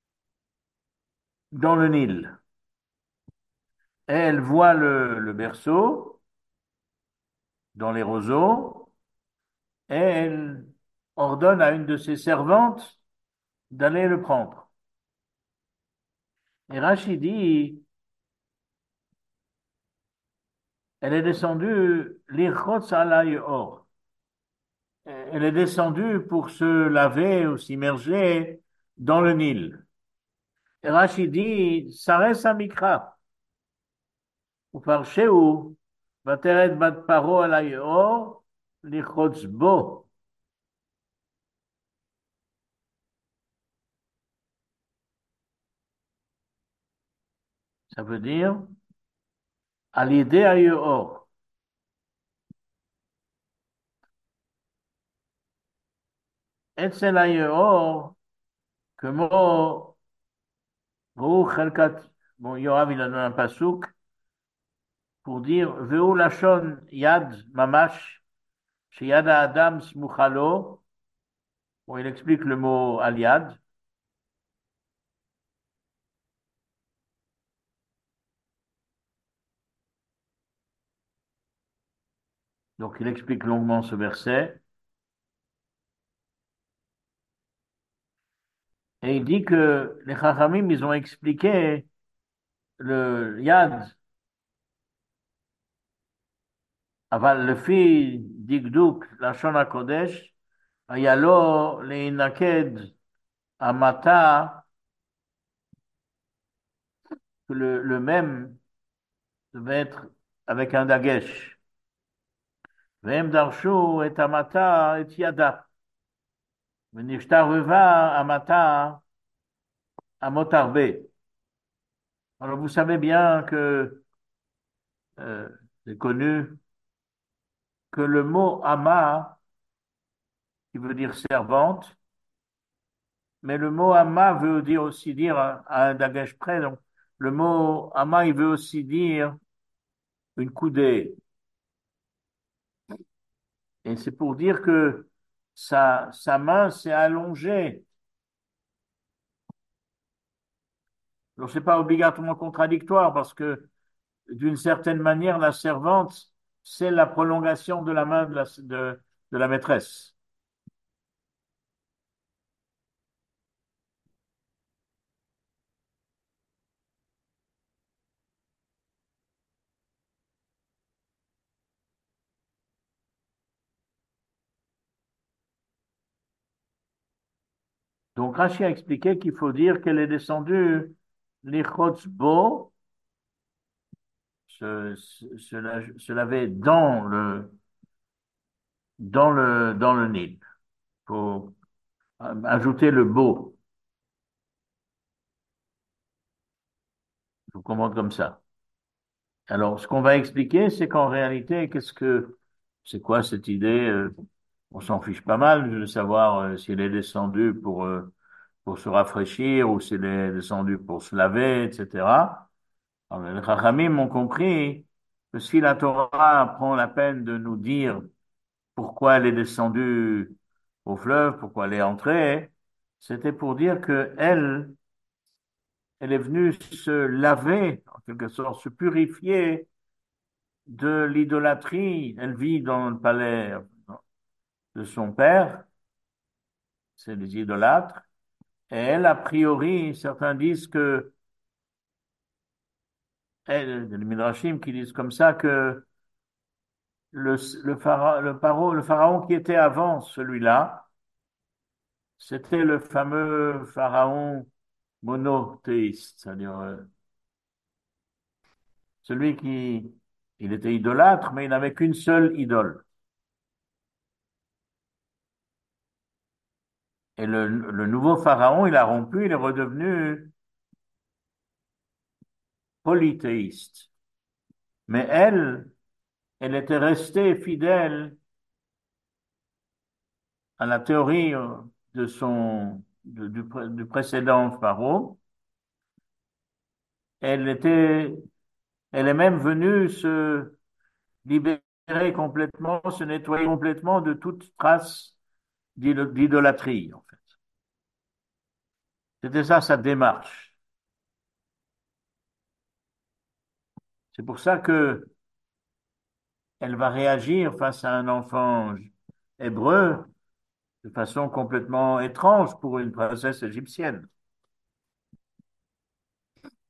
dans le Nil. Et elle voit le, le berceau dans les roseaux et elle ordonne à une de ses servantes d'aller le prendre. Et Rachid dit, elle est descendue l'irchotz ala or. Elle est descendue pour se laver ou s'immerger dans le Nil. Et Rachid dit, ça reste un mikra. Ou par où, vateret bat paro ala or, l'irchotz bo. Ça veut dire, à l'idée à or. Etzel à or, que mo, ru chelkat, bon, Yoav, il a donné un pasouk pour dire, veu lachon yad mamash, chez yada adam smuchalo. Bon, il explique le mot aliad. Donc, il explique longuement ce verset. Et il dit que les Chachamim, ils ont expliqué le yad, aval le fi digduk, lachon hakodesh, ayalo leinaked amata, que le, le même devait être avec un dagesh. Vem darshu et amata et yada. Venishtar veva amata amotarbe. Alors, vous savez bien que, euh, c'est connu, que le mot ama, qui veut dire servante, mais le mot ama veut dire aussi dire à, à un dagesh près. Donc, le mot ama, il veut aussi dire une coudée. Et c'est pour dire que sa, sa main s'est allongée. Alors, c'est pas obligatoirement contradictoire parce que, d'une certaine manière, la servante, c'est la prolongation de la main de la, de, de la maîtresse. Donc, Rachi a expliqué qu'il faut dire qu'elle est descendue l'Ichotzbo, se, se, se, la- se laver dans le, dans le, dans le Nil. Il faut ajouter le beau. Je vous comprendre comme ça. Alors, ce qu'on va expliquer, c'est qu'en réalité, qu'est-ce que, c'est quoi cette idée? euh, On s'en fiche pas mal de savoir euh, si elle est descendue pour, euh, pour se rafraîchir ou si elle est descendue pour se laver, et cetera. Alors, les Chachamim ont compris que si la Torah prend la peine de nous dire pourquoi elle est descendue au fleuve, pourquoi elle est entrée, c'était pour dire que elle, elle est venue se laver, en quelque sorte, se purifier de l'idolâtrie. Elle vit dans le palais de son père, c'est les idolâtres, et elle, a priori, certains disent que, elle, les Midrashim qui disent comme ça, que le, le, pharaon, le, pharaon, le pharaon qui était avant celui-là, c'était le fameux pharaon monothéiste, c'est-à-dire euh, celui qui, il était idolâtre, mais il n'avait qu'une seule idole. Et le, le nouveau pharaon, il a rompu, il est redevenu polythéiste. Mais elle, elle était restée fidèle à la théorie euh, de son, de- du, pré- du précédent pharaon. Elle était, elle est même venue se libérer complètement, se nettoyer complètement de toute trace d'idol- d'idolâtrie, en fait. C'était ça sa démarche. C'est pour ça que elle va réagir face à un enfant hébreu de façon complètement étrange pour une princesse égyptienne.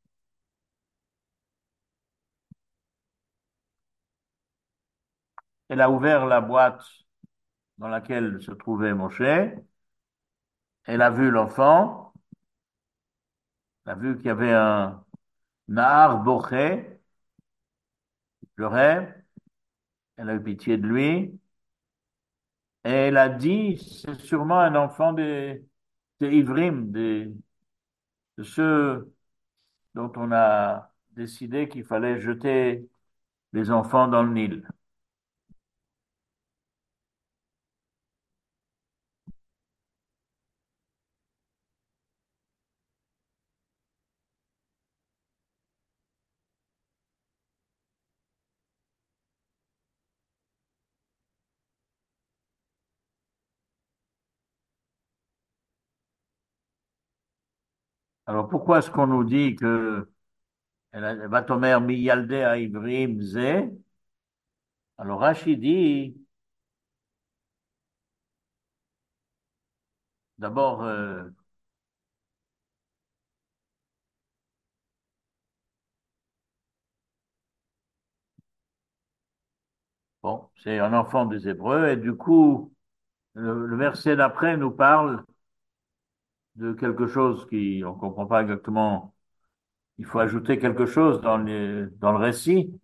Elle a ouvert la boîte dans laquelle se trouvait Moshe. Elle a vu l'enfant. Elle a vu qu'il y avait un Nahar Boché, qui pleurait. Elle a eu pitié de lui. Et elle a dit, c'est sûrement un enfant des, des Ivrim, des, de ceux dont on a décidé qu'il fallait jeter les enfants dans le Nil. Alors pourquoi est-ce qu'on nous dit que elle a- Vatomer mi yaldei Ivrim ze? Alors Rachid dit, d'abord, euh, bon, c'est un enfant des Hébreux, et du coup, le, le verset d'après nous parle de quelque chose qui, on comprend pas exactement. Il faut ajouter quelque chose dans les, dans le récit,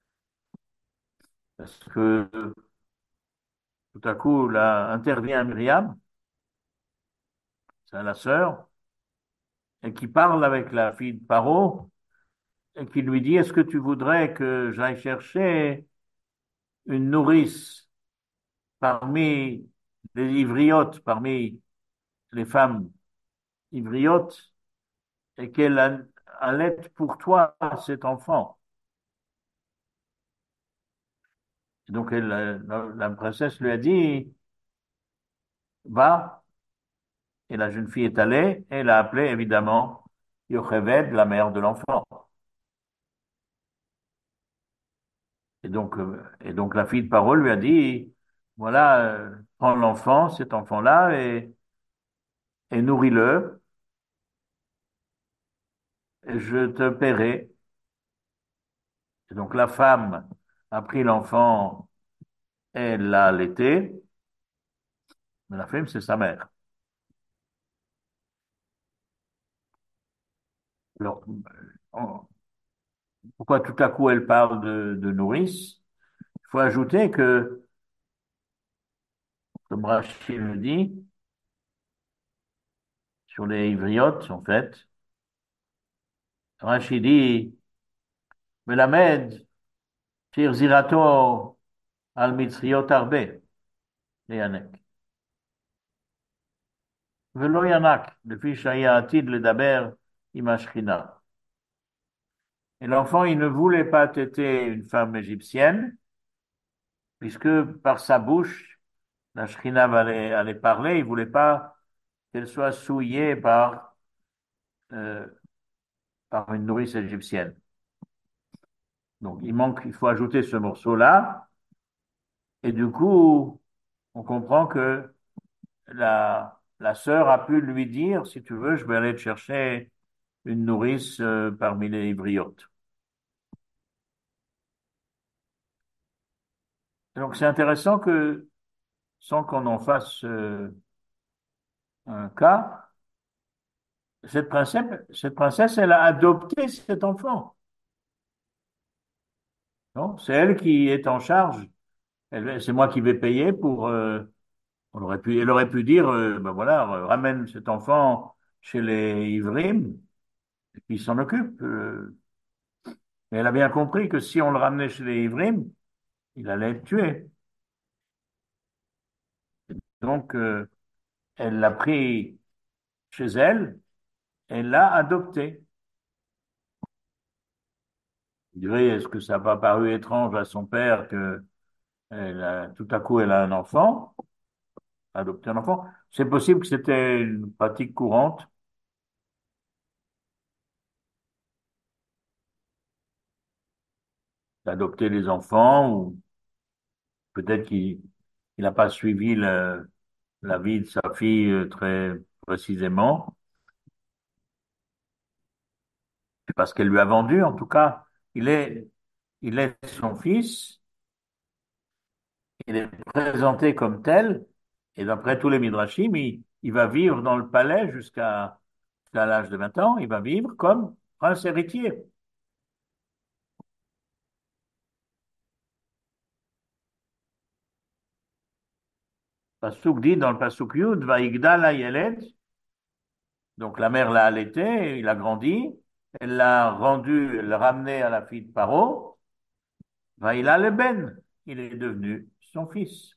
parce que tout à coup, là, intervient Myriam, c'est la sœur, et qui parle avec la fille de Paro, et qui lui dit, est-ce que tu voudrais que j'aille chercher une nourrice parmi les ivriotes, parmi les femmes ivriotes, et qu'elle a- allaite pour toi cet enfant. Et donc elle, euh, la, la princesse lui a dit, va, et la jeune fille est allée, et elle a appelé évidemment Yocheved, la mère de l'enfant. Et donc, euh, et donc la fille de parole lui a dit, voilà, euh, prends l'enfant, cet enfant-là, et, et nourris-le, et je te paierai. Et donc la femme a pris l'enfant, elle l'a allaité, mais la femme, c'est sa mère. Alors, on- pourquoi tout à coup elle parle de, de nourrice? Il faut ajouter que, comme Rachid le dit, sur les Ivriotes, en fait, Rachid dit, Melamed, Shir Zirato al Mitzriot Arbe, Yanek. Velo Yanak, depuis Shaya Atid le Daber Imashchina. Et l'enfant, il ne voulait pas téter une femme égyptienne, puisque par sa bouche, la Shrina allait, allait parler, il voulait pas qu'elle soit souillée par, euh, par une nourrice égyptienne. Donc, il manque, il faut ajouter ce morceau-là, et du coup, on comprend que la, la sœur a pu lui dire, si tu veux, je vais aller te chercher une nourrice euh, parmi les Ivriotes. Donc, c'est intéressant que, sans qu'on en fasse euh, un cas, cette princesse, cette princesse, elle a adopté cet enfant. Non? C'est elle qui est en charge. Elle- C'est moi qui vais payer pour. Euh, on aurait pu, elle aurait pu dire, euh, ben voilà, euh, ramène cet enfant chez les Ivrim et puis il s'en occupe. Euh. Mais elle a bien compris que si on le ramenait chez les Ivrim, il allait être tué. Donc, euh, elle l'a pris chez elle, elle l'a adopté. Vous direz, est-ce que ça n'a pas paru étrange à son père que elle a- tout à coup elle a un enfant, adopté un enfant? C'est possible que c'était une pratique courante d'adopter les enfants, ou peut-être qu'il il n'a pas suivi le- la vie de sa fille euh, très précisément. C'est parce qu'elle lui a vendu, en tout cas. Il est, il est son fils, il est présenté comme tel, et d'après tous les Midrashim, il, il va vivre dans le palais jusqu'à jusqu'à l'âge de vingt ans, il va vivre comme prince héritier. Passouk dit dans le Passouk Yud, Vaïgdal Yeled, donc la mère l'a allaité, il a grandi, elle l'a rendu, elle l'a ramené à la fille de Paro, Vaïla le Ben, il est devenu son fils.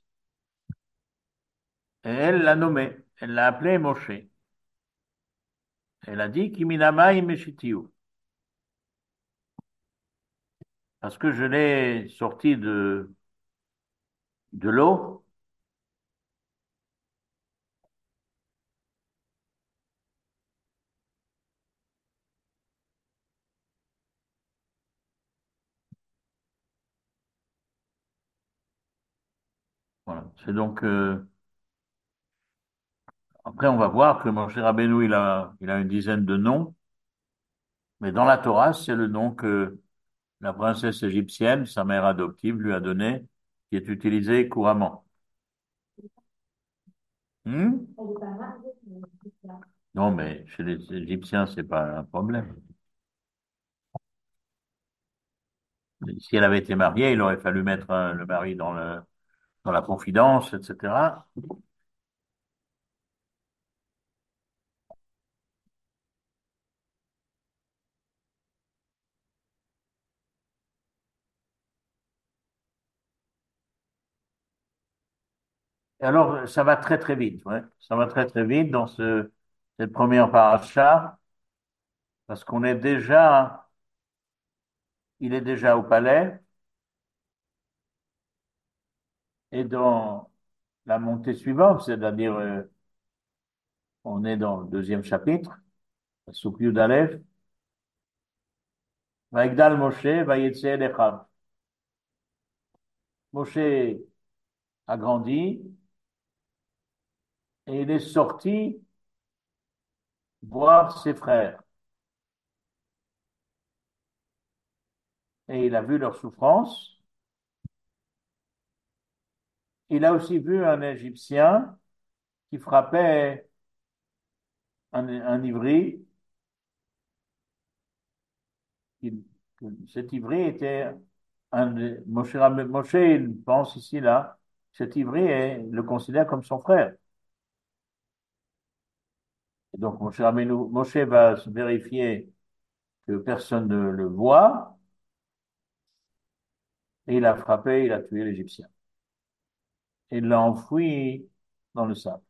Et elle l'a nommé, elle l'a appelé Moshe. Elle a dit Kiminamai Meshitiu, parce que je l'ai sorti de, de l'eau. Voilà. C'est donc, euh, après on va voir que Moshe Rabbeinu, il a, il a une dizaine de noms, mais dans la Torah, c'est le nom que la princesse égyptienne, sa mère adoptive, lui a donné, qui est utilisé couramment. Hmm. Non, mais chez les Égyptiens, c'est pas un problème. Si elle avait été mariée, il aurait fallu mettre euh, le mari dans le, dans la confidence, et cetera. Et alors, ça va très très vite, ouais. Ça va très très vite dans ce, cette première paracha, parce qu'on est déjà, il est déjà au palais, et dans la montée suivante, c'est-à-dire, euh, on est dans le deuxième chapitre, Souk Yud Aleph, Vaïgdal Moshe, Vayetze Elechav. Moshe a grandi, et il est sorti voir ses frères, et il a vu leur souffrance. Il a aussi vu un Égyptien qui frappait un, un ivri. Il- Cet ivri était un de- Moshe, Rabbe- Moshe, il pense ici, là, cet ivri est, le considère comme son frère. Et donc, Moshe, Rabbeinu- Moshe va se vérifier que personne ne le voit, et il a frappé, il a tué l'Égyptien. Et il l'a enfoui dans le sable.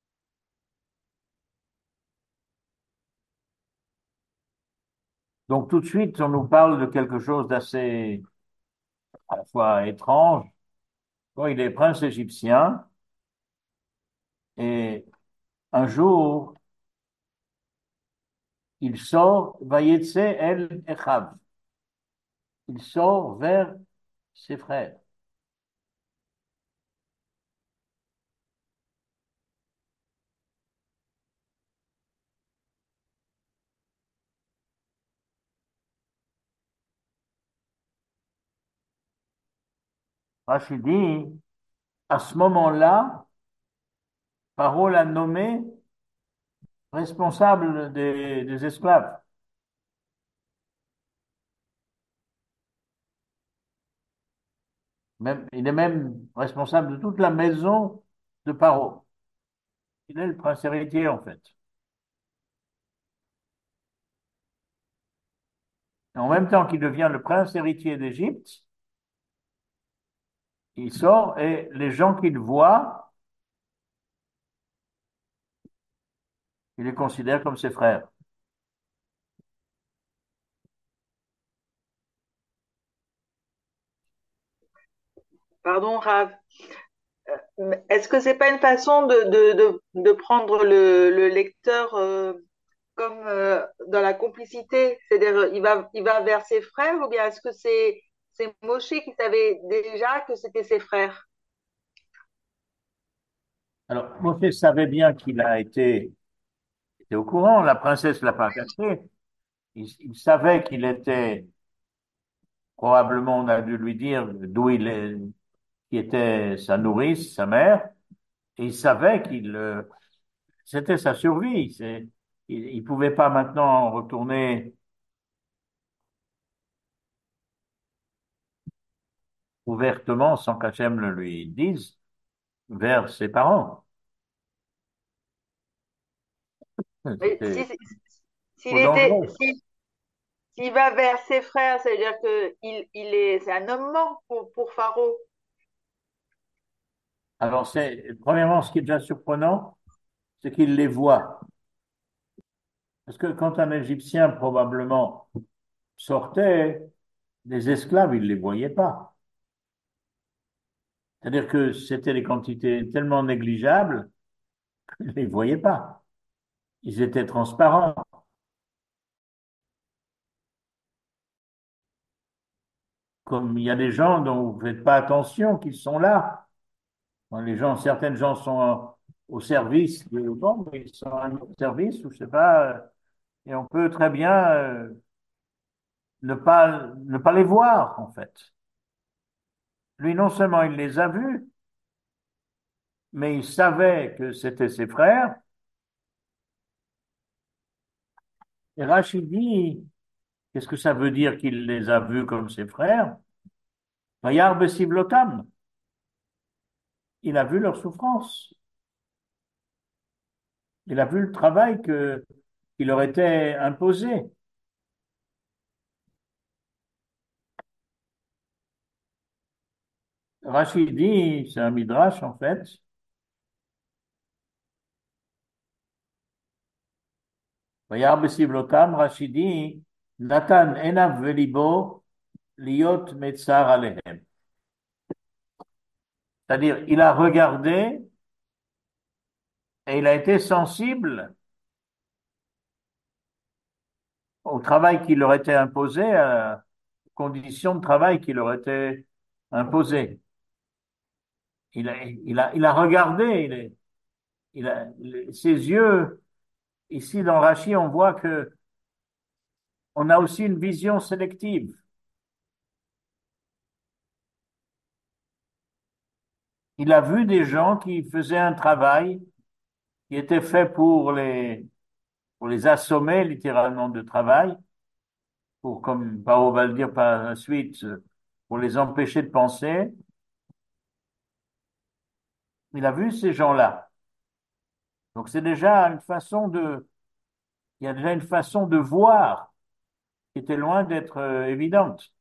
Donc, tout de suite, on nous parle de quelque chose d'assez, à la fois étrange. Bon, il est prince égyptien, et un jour, il sort, Vayetse el Echav. Il sort vers ses frères. Rachid dit, à ce moment-là, Paro l'a nommé responsable des, des esclaves. Même, il est même responsable de toute la maison de Paro. Il est le prince héritier, en fait. Et en même temps qu'il devient le prince héritier d'Égypte, il sort et les gens qu'il voit, il les considère comme ses frères. Pardon, Rav. Est-ce que c'est pas une façon de, de, de, de prendre le, le lecteur euh, comme euh, dans la complicité? C'est-à-dire, il va, il va vers ses frères ou bien est-ce que c'est c'est Moshe qui savait déjà que c'était ses frères? Alors, Moshe savait bien qu'il a été, était au courant, la princesse l'a pas caché. Il, il savait qu'il était, probablement, on a dû lui dire d'où il est, qui était sa nourrice, sa mère, et il savait qu'il, euh, c'était sa survie. C'est, il ne pouvait pas maintenant retourner ouvertement, sans qu'Hachem le lui dise, vers ses parents. Mais si, C'était s'il trop était, dangereux. s'il s'il va vers ses frères, ça veut dire que il, il est, c'est un homme mort pour, pour Pharaon. Alors, c'est, premièrement, ce qui est déjà surprenant, c'est qu'il les voit. Parce que quand un Égyptien probablement sortait, les esclaves, ils ne les voyaient pas. C'est-à-dire que c'était des quantités tellement négligeables qu'ils ne les voyaient pas. Ils étaient transparents. Comme il y a des gens dont vous ne faites pas attention, qui sont là. Bon, les gens, certaines gens sont au service de, bon, mais ils sont à un autre service, ou je sais pas, euh, et on peut très bien euh, ne pas, ne pas les voir, en fait. Lui, non seulement il les a vus, mais il savait que c'était ses frères. Et Rachid dit, qu'est-ce que ça veut dire qu'il les a vus comme ses frères? Vayar besivlotam. Il a vu leur souffrance. Il a vu le travail que, qui leur était imposé. Rachid dit, c'est un midrash en fait, Vayar besivlotam, Rachid dit, Natan enav velibo liot metzar alehem. C'est-à-dire, il a regardé et il a été sensible au travail qui leur était imposé, à aux conditions de travail qui leur étaient imposées. Il a, il a, il a regardé, il, est- il a, ses yeux, ici dans Rachid, on voit que on a aussi une vision sélective. Il a vu des gens qui faisaient un travail qui était fait pour les, pour les assommer littéralement de travail, pour, comme Pao va le dire par la suite, pour les empêcher de penser. Il a vu ces gens-là. Donc c'est déjà une façon de, il y a déjà une façon de voir qui était loin d'être euh, évidente.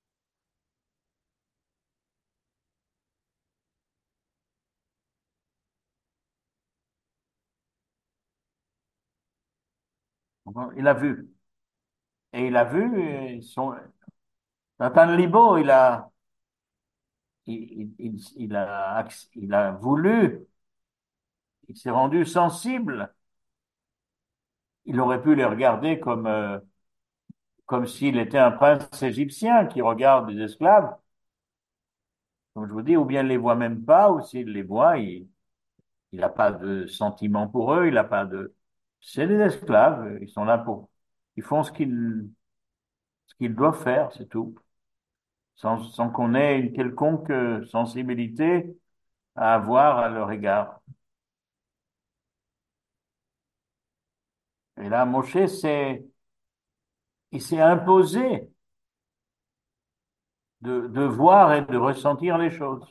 Bon, il a vu. Et il a vu, et son, Nathan Libo, il a, il, il, il a, il a voulu, il s'est rendu sensible. Il aurait pu les regarder comme, euh, comme s'il était un prince égyptien qui regarde des esclaves, comme je vous dis, ou bien il les voit même pas, ou s'il les voit, il, il n'a pas de sentiment pour eux, il n'a pas de, c'est des esclaves, ils sont là pour, ils font ce qu'ils, ce qu'ils doivent faire, c'est tout. Sans, sans qu'on ait une quelconque euh, sensibilité à avoir à leur égard. Et là, Moshe s'est, il s'est imposé de, de voir et de ressentir les choses.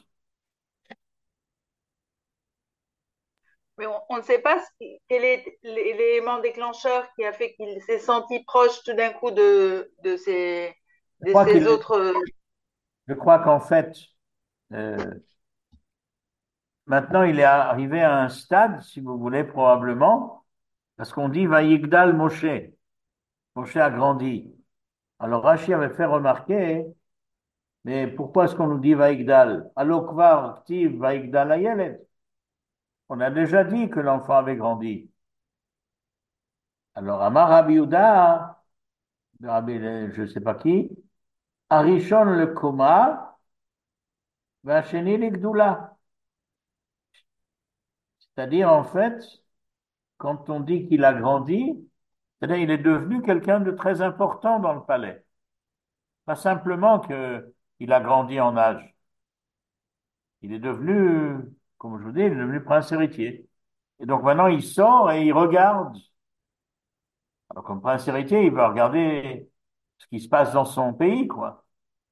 Mais on, on ne sait pas ce qui- quel est l'élément déclencheur qui a fait qu'il s'est senti proche tout d'un coup de, de ces, Je de crois ces qu'il, autres. je crois qu'en fait, euh, maintenant, il est arrivé à un stade, si vous voulez, probablement, parce qu'on dit Vaïgdal Moshe. Moshe a grandi. Alors Rachi avait fait remarquer, mais pourquoi est-ce qu'on nous dit Vaïgdal? Alokvar, Ktiv, Vaïgdal Ayelet. On a déjà dit que l'enfant avait grandi. Alors, Amar Rabbi Yehuda, Rabbi, je ne sais pas qui, Arishon le Koma, Vacheni l'Igdoula. C'est-à-dire, en fait, quand on dit qu'il a grandi, c'est-à-dire il est devenu quelqu'un de très important dans le palais. Pas simplement qu'il a grandi en âge. Il est devenu, comme je vous dis, il est devenu prince héritier. Et donc maintenant, il sort et il regarde. Alors, comme prince héritier, il va regarder ce qui se passe dans son pays, quoi.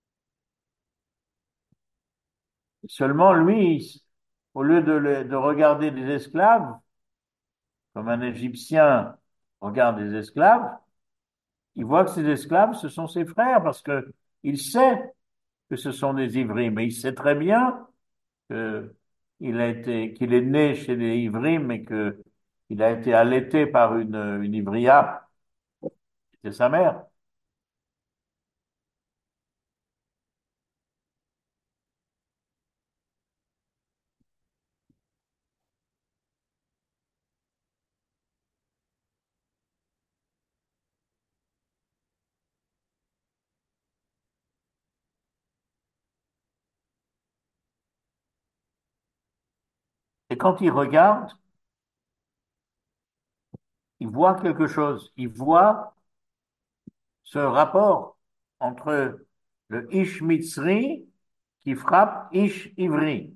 Seulement, lui, au lieu de, le- de regarder des esclaves, comme un Égyptien regarde des esclaves, il voit que ces esclaves, ce sont ses frères, parce que il sait que ce sont des Ivris, mais il sait très bien que il a été, qu'il est né chez les Ivrim et que il a été allaité par une, une Ivria, c'est sa mère. Et quand il regarde, il voit quelque chose. Il voit ce rapport entre le Ish Mitzri qui frappe Ish Ivri.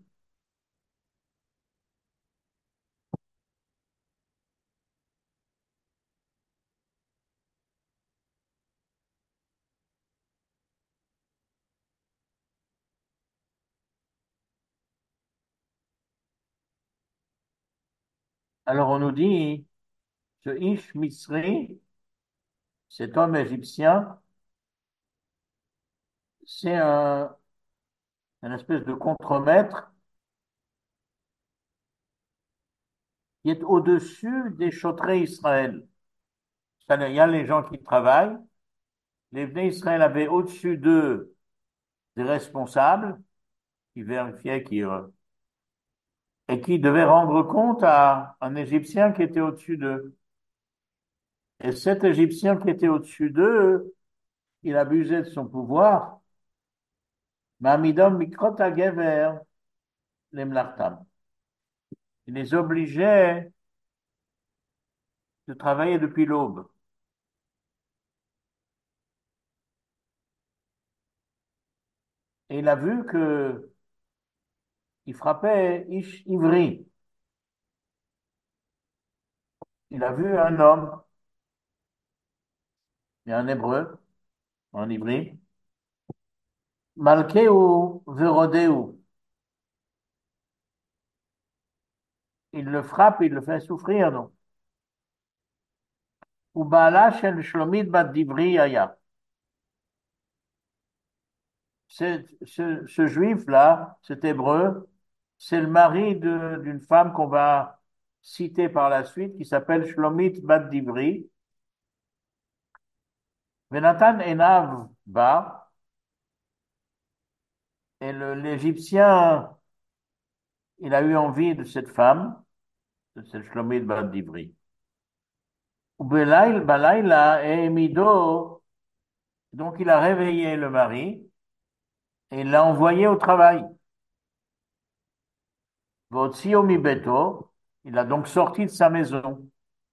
Alors on nous dit, ce Ish Mitzri, cet homme égyptien, c'est un, un espèce de contremaître qui est au-dessus des chautrés Israël. C'est-à-dire, il y a les gens qui travaillent, les Bnei Israël avaient au-dessus d'eux des responsables qui vérifiaient qui, euh, et qui devaient rendre compte à un Égyptien qui était au-dessus d'eux. Et cet Égyptien qui était au-dessus d'eux, il abusait de son pouvoir. Ma'amidam mikrot hagever lemlartam. Il les obligeait de travailler depuis l'aube. Et il a vu que il frappait Ish Ivri. Il a vu un homme, et un hébreu, un ivri, Malkeu Verodeu. Il le frappe, il le fait souffrir, donc. Ou Baala shel Shlomit bat Divri Aya. Ce, ce, ce juif-là, cet hébreu, c'est le mari de- d'une femme qu'on va citer par la suite, qui s'appelle Shlomit bat Divri. Venatan Enav ba, et le- l'Égyptien, il a eu envie de cette femme, de cette Shlomit bat Divri. Ou Belaïl, Balaïla et Mido, donc il a réveillé le mari et il l'a envoyé au travail. Votzio mi beto, il l'a donc sorti de sa maison.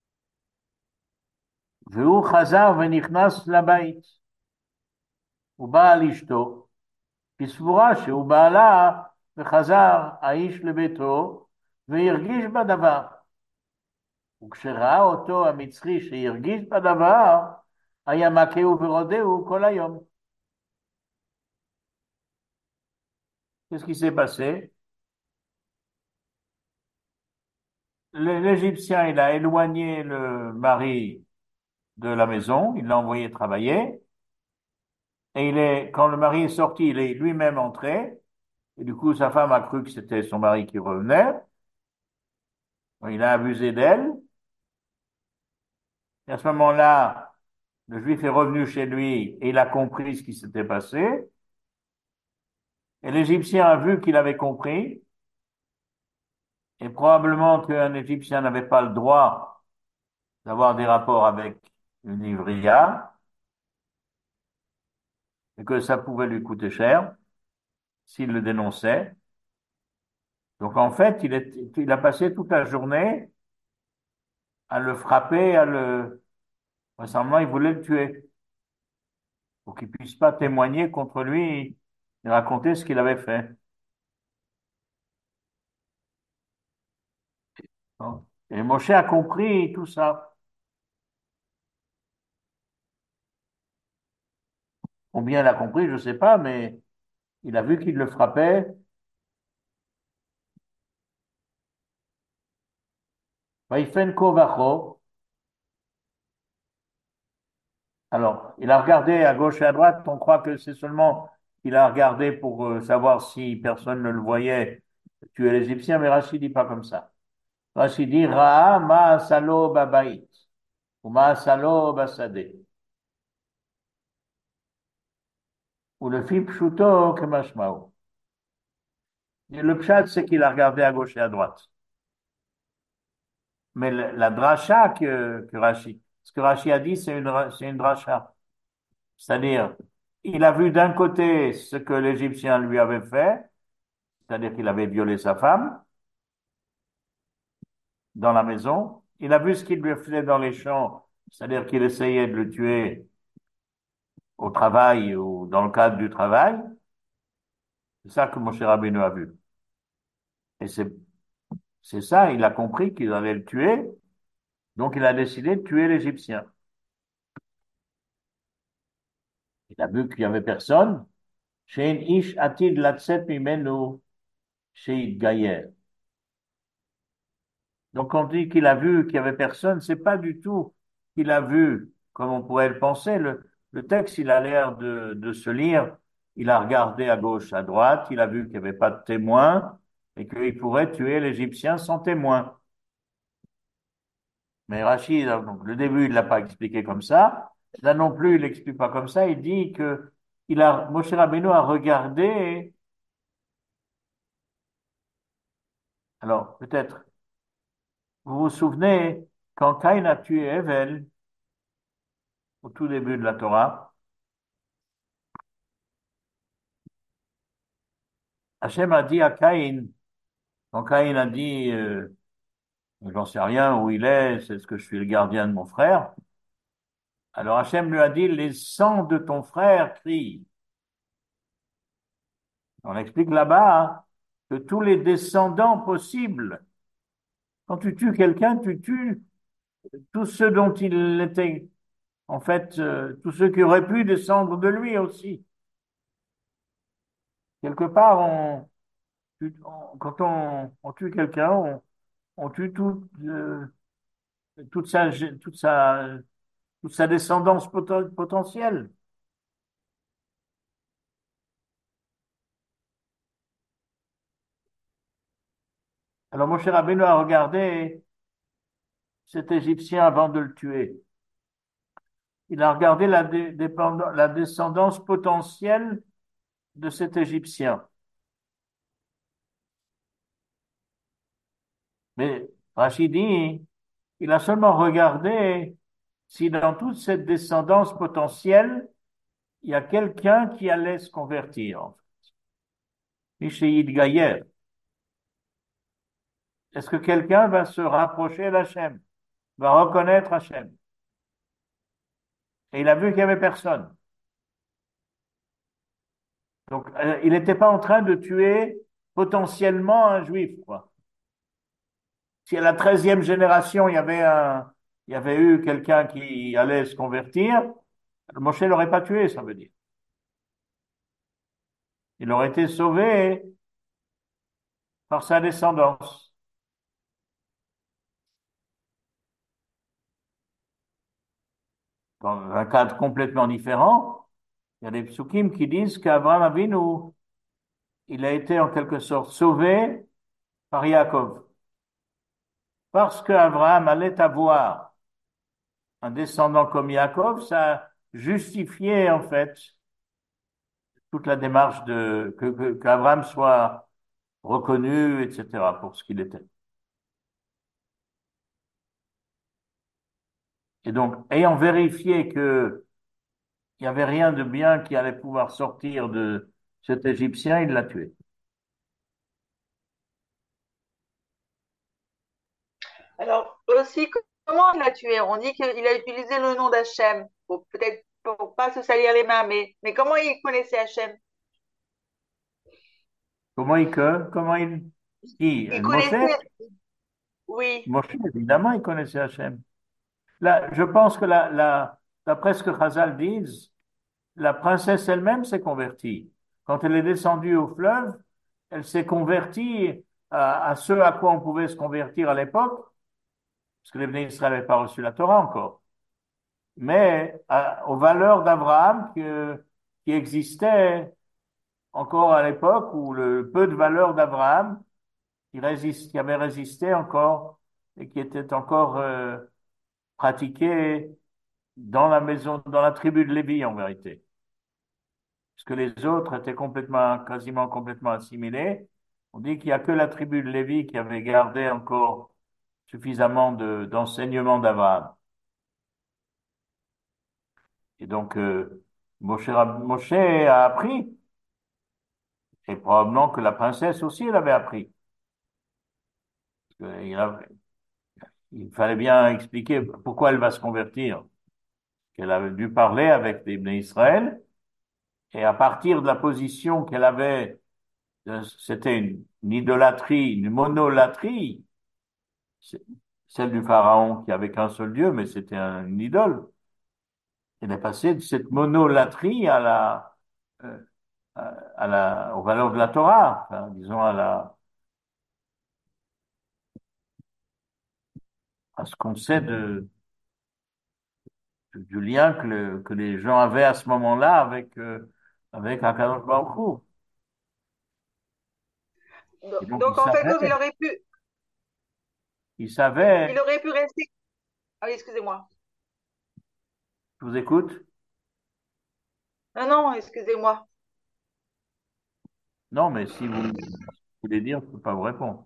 Veu chazar venichnas labait, ובא על אשתו, כסבורה שהוא בעלה, וחזר האיש לביתו, והרגיש בדבר. וכשראה אותו המצרי שהרגיש בדבר, היה מכהו ורודהו כל היום. Qu'est-ce qui s'est passé? L'Égyptien, il a éloigné le mari de la maison, il l'a envoyé travailler, et il est, quand le mari est sorti, il est lui-même entré, et du coup, sa femme a cru que c'était son mari qui revenait, il a abusé d'elle, et à ce moment-là, le juif est revenu chez lui et il a compris ce qui s'était passé, et l'Égyptien a vu qu'il avait compris, et probablement qu'un Égyptien n'avait pas le droit d'avoir des rapports avec une Ivria, et que ça pouvait lui coûter cher s'il le dénonçait. Donc en fait, il est, il a passé toute la journée à le frapper, à le, vraisemblablement, il voulait le tuer pour qu'il puisse pas témoigner contre lui et raconter ce qu'il avait fait. Bon. Et Moshe a compris tout ça. Combien il a compris, je ne sais pas, mais il a vu qu'il le frappait. Vaïfen Kovacho. Alors, il a regardé à gauche et à droite. On croit que c'est seulement qu'il a regardé pour euh, savoir si personne ne le voyait tuer l'Égyptien, mais Rachid dit pas comme ça. Rachid dit Ra'a ma salo babaït ou ma salo basade. Ou le fit pshuto kemashmao. Et le pshat, c'est qu'il a regardé à gauche et à droite. Mais le- la dracha que, que Rachid, ce que Rachid a dit, c'est une, c'est une dracha. C'est-à-dire, il a vu d'un côté ce que l'Égyptien lui avait fait, c'est-à-dire qu'il avait violé sa femme dans la maison. Il a vu ce qu'il lui faisait dans les champs, c'est-à-dire qu'il essayait de le tuer au travail ou dans le cadre du travail. C'est ça que Moshe Rabbeinu a vu. Et c'est, c'est ça, il a compris qu'il allait le tuer, donc il a décidé de tuer l'Égyptien. Il a vu qu'il n'y avait personne. Shein ish atid latset mimenu sheit gayer. Donc, quand on dit qu'il a vu qu'il y avait personne, c'est pas du tout qu'il a vu comme on pourrait le penser. Le, le texte, il a l'air de, de se lire. Il a regardé à gauche, à droite. Il a vu qu'il n'y avait pas de témoin et qu'il pourrait tuer l'Égyptien sans témoin. Mais Rachid, donc, le début, il l'a pas expliqué comme ça. Là non plus, il l'explique pas comme ça. Il dit que il a, Moshe Rabbeinu a regardé. Alors, peut-être, vous vous souvenez, quand Caïn a tué Hevel, au tout début de la Torah, Hachem a dit à Caïn, quand Caïn a dit, euh, j'en sais rien où il est, c'est ce que je suis le gardien de mon frère. Alors Hachem lui a dit, les sangs de ton frère crient. On explique là-bas hein, que tous les descendants possibles, quand tu tues quelqu'un, tu tues tous ceux dont il était, en fait, euh, tous ceux qui auraient pu descendre de lui aussi. Quelque part, on, tu- on- quand on, on tue quelqu'un, on, on tue tout, euh, toute sa, toute sa, toute sa descendance poten- potentielle. Alors Moshe Rabbeinu a regardé cet Égyptien avant de le tuer. Il a regardé la, dé- dépend- la descendance potentielle de cet Égyptien. Mais Rachidi, il a seulement regardé si dans toute cette descendance potentielle, il y a quelqu'un qui allait se convertir. Mishéid Gaïer. Est-ce que quelqu'un va se rapprocher d'Hachem, va reconnaître Hachem? Et il a vu qu'il n'y avait personne. Donc, euh, il n'était pas en train de tuer potentiellement un juif, quoi. Si à la treizième génération, il y avait un, il y avait eu quelqu'un qui allait se convertir, Moshe ne l'aurait pas tué, ça veut dire. Il aurait été sauvé par sa descendance. Dans un cadre complètement différent, il y a des psukim qui disent qu'Abraham Avinu, il a été en quelque sorte sauvé par Yaakov. Parce qu'Abraham allait avoir un descendant comme Yaakov, ça justifiait en fait toute la démarche de que, que- qu'Abraham soit reconnu, et cetera, pour ce qu'il était. Et donc, ayant vérifié que il n'y avait rien de bien qui allait pouvoir sortir de cet Égyptien, il l'a tué. Alors, aussi, comment il l'a tué? On dit qu'il a utilisé le nom d'Hachem, pour peut-être pour pas se salir les mains, mais, mais comment il connaissait Hachem? Comment il que, comment il, qui, Il Moshe? connaissait, Oui. Moshe, évidemment, il connaissait Hachem. Là, je pense que la, la, d'après ce que Chazal disent, la princesse elle-même s'est convertie. Quand elle est descendue au fleuve, elle s'est convertie à, à ce à quoi on pouvait se convertir à l'époque, parce que les Bnei Israël n'avaient pas reçu la Torah encore, mais à- aux valeurs d'Abraham que- qui existaient encore à l'époque, où le peu de valeurs d'Abraham qui résiste, qui avaient résisté encore et qui étaient encore euh, pratiquées dans la maison, dans la tribu de Lévi en vérité. Parce que les autres étaient complètement, quasiment complètement assimilés. On dit qu'il n'y a que la tribu de Lévi qui avait gardé encore suffisamment de, d'enseignements d'Abraham. Et donc, euh, Moshe, Rab- Moshe a appris, et probablement que la princesse aussi, elle avait appris. Parce que il, a- il fallait bien expliquer pourquoi elle va se convertir. Qu'elle avait dû parler avec les Bnei Israël, et à partir de la position qu'elle avait, euh, c'était une, une idolâtrie, une monolatrie, c'est- celle du pharaon qui avait qu'un seul Dieu, mais c'était un- une idole. Elle est passée de cette monolatrie à la, euh, à, à la, aux valeurs de la Torah, enfin, disons à la, à ce qu'on sait de, du lien que, le- que les gens avaient à ce moment-là avec, euh, avec Akadosh Baruch Hu. Do- Et donc, ils Donc, en fait, savaient, il aurait pu, ils il, savaient, il aurait pu rester. Ah oui, excusez-moi. je vous écoute. Non, non, excusez-moi. Non, mais si vous voulez dire, je ne peux pas vous répondre.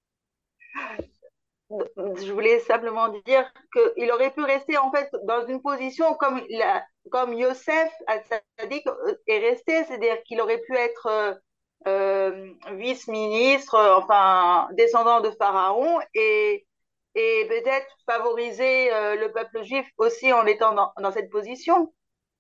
Je voulais simplement dire qu'il aurait pu rester en fait dans une position comme, il a- comme Youssef Hatzadik est resté, c'est-à-dire qu'il aurait pu être euh, euh, vice-ministre, euh, enfin descendant de Pharaon, et, et peut-être favoriser euh, le peuple juif aussi en étant dans, dans cette position.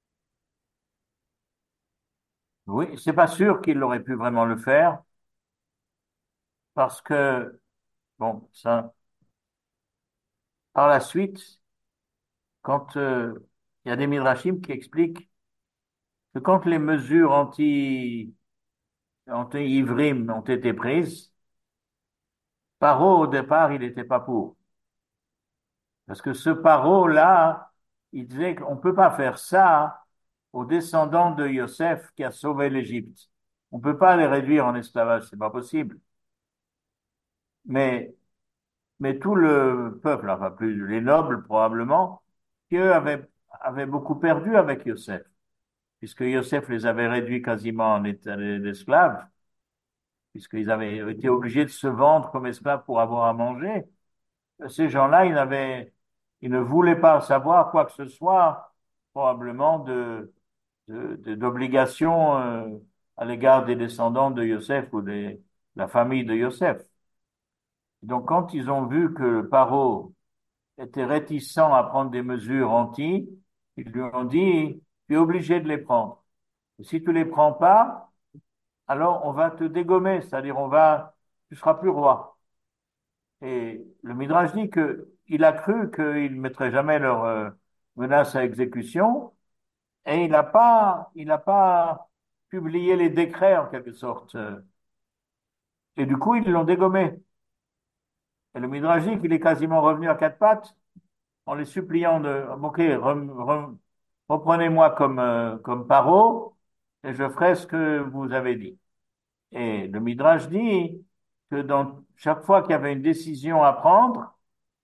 Oui, c'est pas sûr qu'il aurait pu vraiment le faire parce que, bon, ça, par la suite, quand euh, il y a des midrashim qui expliquent que quand les mesures anti, anti-ivrim ont été prises, Paro, au départ, il n'était pas pour. Parce que ce Paro-là, il disait qu'on ne peut pas faire ça aux descendants de Yosef qui a sauvé l'Égypte. On ne peut pas les réduire en esclavage, c'est pas possible. Mais, mais tout le peuple, enfin plus les nobles probablement, qui eux avaient, avaient beaucoup perdu avec Yosef, puisque Yosef les avait réduits quasiment en état d'esclaves, puisqu'ils avaient été obligés de se vendre comme esclaves pour avoir à manger. Ces gens-là, ils n'avaient, ils ne voulaient pas savoir quoi que ce soit, probablement de, de, de- d'obligation euh, à l'égard des descendants de Yosef ou de la famille de Yosef. Donc, quand ils ont vu que le Paro était réticent à prendre des mesures anti, ils lui ont dit, tu es obligé de les prendre. Et si tu les prends pas, alors on va te dégommer, c'est-à-dire on va, tu seras plus roi. Et le Midrash dit que il a cru qu'ils ne mettraient jamais leur euh, menace à exécution, et il n'a pas, il n'a pas publié les décrets en quelque sorte. Et du coup, ils l'ont dégommé. Et le Midrash dit qu'il est quasiment revenu à quatre pattes en les suppliant de, ok, rem- rem- reprenez-moi comme, euh, comme paro et je ferai ce que vous avez dit. Et le Midrash dit que dans chaque fois qu'il y avait une décision à prendre,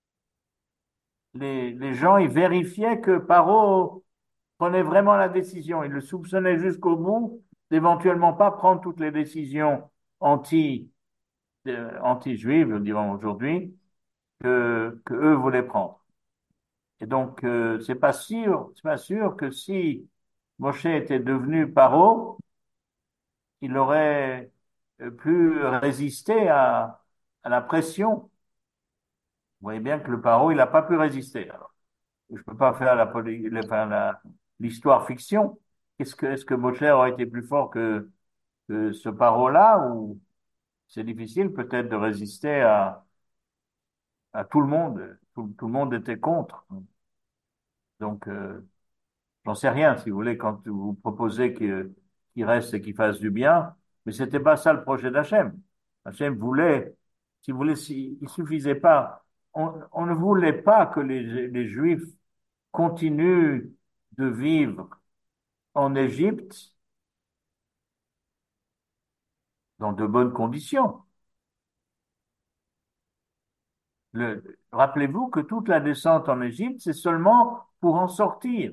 les, les gens, ils vérifiaient que Paro prenait vraiment la décision. Ils le soupçonnaient jusqu'au bout d'éventuellement pas prendre toutes les décisions anti, euh, anti-juives, dirons aujourd'hui, que, que eux voulaient prendre. Et donc, euh, c'est pas sûr, c'est pas sûr que si Moshe était devenu paro, il aurait euh, pu résister à, à la pression. Vous voyez bien que le paro, il n'a pas pu résister. Alors, je peux pas faire la, poli- le- enfin, la- l'histoire fiction. Est-ce que, est-ce que Moshe aurait été plus fort que, que ce paro-là ou c'est difficile peut-être de résister à, à tout le monde. Tout, tout le monde était contre. Donc, euh, j'en sais rien, si vous voulez, quand vous proposez que- qu'il reste et qu'il fasse du bien, mais c'était pas ça le projet d'Hachem. Hachem voulait, si vous voulez, si- il suffisait pas, on, on ne voulait pas que les, les Juifs continuent de vivre en Égypte dans de bonnes conditions. Le- rappelez-vous que toute la descente en Égypte, c'est seulement pour en sortir.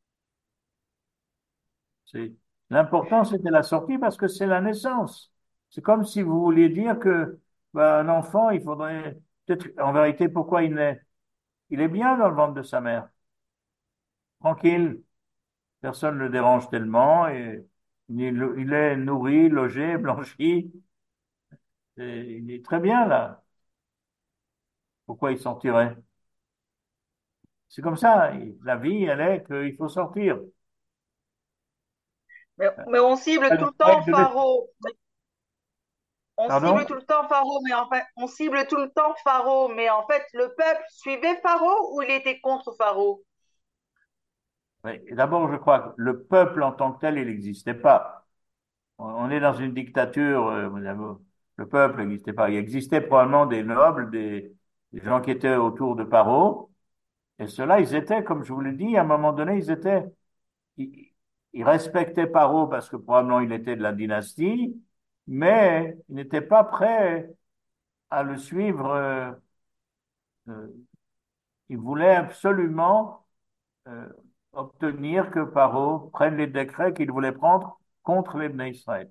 C'est, l'important, c'était la sortie parce que c'est la naissance. C'est comme si vous vouliez dire que ben, un enfant, il faudrait peut-être, en vérité, pourquoi il naît? Il est bien dans le ventre de sa mère, tranquille, personne ne le dérange tellement et il, il est nourri, logé, blanchi, et il est très bien là. Pourquoi il sortirait? C'est comme ça. La vie, elle est qu'il faut sortir. Mais, mais on cible tout le temps Elle devait- Pharaon. On cible Pardon? tout le temps Pharaon, mais en fait, on cible tout le temps Pharaon, mais en fait, le peuple suivait Pharaon ou il était contre Pharaon? Oui. D'abord, je crois que le peuple en tant que tel, il n'existait pas. On on est dans une dictature, euh, le peuple n'existait pas. Il existait probablement des nobles, des, des gens qui étaient autour de Paro, et ceux-là, ils étaient, comme je vous l'ai dit, à un moment donné, ils étaient, ils, ils respectaient Paro parce que probablement il était de la dynastie, mais ils n'étaient pas prêts à le suivre. euh, euh, ils voulaient absolument euh, obtenir que Paro prenne les décrets qu'il voulait prendre contre les Bnei Israël.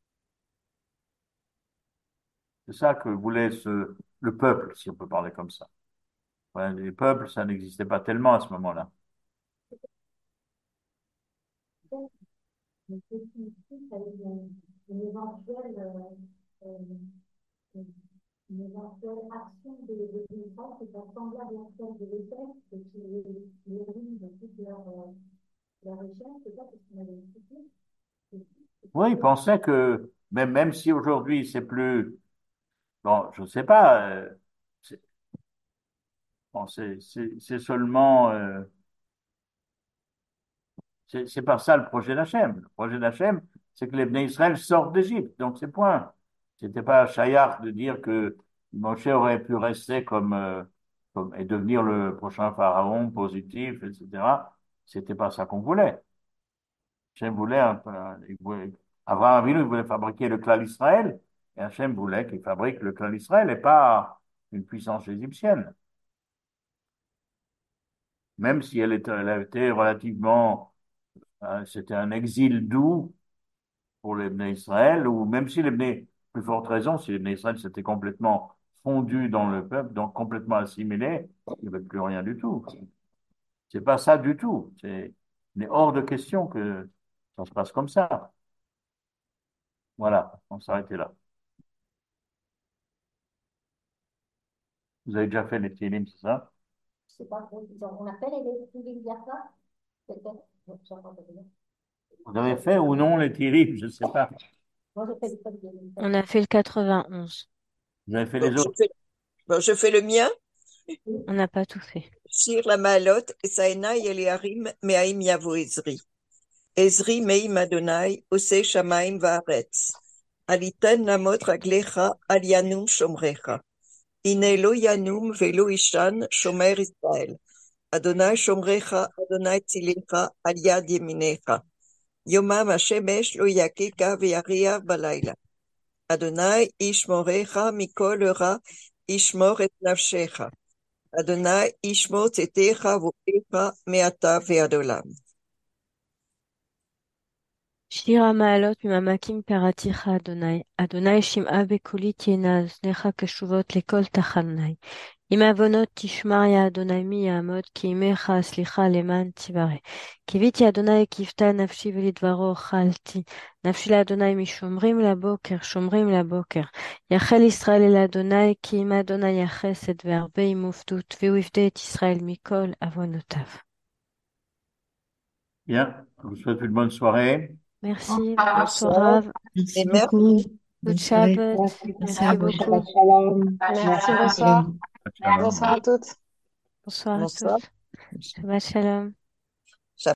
C'est ça que voulait ce, le peuple, si on peut parler comme ça. Ouais, les peuples, ça n'existait pas tellement à ce moment-là. Mais c'est une une, une éventuelle, euh, euh, une, une éventuelle action de, de l'État qui est semblable à celle de l'État et qui les ruine de toute leur, euh, leur échelle, c'est ça parce qu'on avait expliqué. Oui, ils pensaient que, même, même si aujourd'hui c'est plus, bon, je ne sais pas, euh, c'est bon, c'est- c'est- c'est seulement, euh, c'est c'est pas ça le projet d'Hachem. Le projet d'Hachem, c'est que les Bnei Israël sortent d'Égypte. Donc c'est point. C'était pas Shayach de dire que Moshe aurait pu rester comme, euh, comme et devenir le prochain pharaon positif, et cetera. C'était pas ça qu'on voulait. Hachem voulait, un peu- il voulait, Abraham Avinu, il voulait fabriquer le clan Israël, et Hachem voulait qu'il fabrique le clan Israël et pas une puissance égyptienne. Même si elle était, elle a été relativement, euh, c'était un exil doux pour les Bnei Israël, ou même si les Bnei, plus forte raison, si les Bnei Israël s'étaient complètement fondus dans le peuple, donc complètement assimilés, il n'y avait plus rien du tout. C'est pas ça du tout. C'est, il est hors de question que ça se passe comme ça. Voilà, on s'arrêtait là. Vous avez déjà fait les Télim, c'est ça? Je sais pas, on appelle les filles ça, peut-être. Non, je sais pas, peut-être. Vous avez fait ou non les Télim, je ne sais pas. Moi, je fais du code de On a fait le quatre-vingt-onze. Vous avez fait Bon, les je autres? fais, bon, je fais le mien. On n'a pas tout fait. Shir la Maalot, Esaena Yeliarim, Meaim Yavo Ezri. Ezri Meim Adonai, Ose Shamaim Vaaretz. Aliten Namot Raglecha, Alianum Shomrecha. Ine lo Yanum velo Ishan, Shomer Israël. Adonai Shomrecha, Adonai Tzilecha, Aliad Yeminecha. Yomam Hashemesh lo Yakeka Ve'ariach Balayla. Adonai Ishmorecha Mikol Ra, Ishmor et Nafshecha. Adonai Ishmo Tzetecha Vokecha Meata Ve'adolam. Shira ma'alot mimamakim karaticha Adonai. Adonai shim'a bekoli tiena aznecha keshuvot lekol tachanai. Im avonot tishmar ya Adonai mi ya'amod ki imecha aslicha leman tivare. Kiviti Adonai kivta nafshi velidvaro chalti. Nafshi la-Adonai mishomrim la-boker, shomrim la-boker. Yachel Israël el Adonai ki im Adonai yachesed ve'arbe imufdut ve'u yifdeh et Israël mikol avonotav. Bien, je vous souhaite une bonne soirée. Merci. Ah, Bonsoir Rav. Et Merci merci. beaucoup. Good Bonne soirée. Shabbat. Merci Merci à vous. beaucoup. Shabbat shalom. Merci, Merci. bonsoir. Shalom. Bonsoir à toutes. Bonsoir à Bonsoir. tous. Shabbat shalom.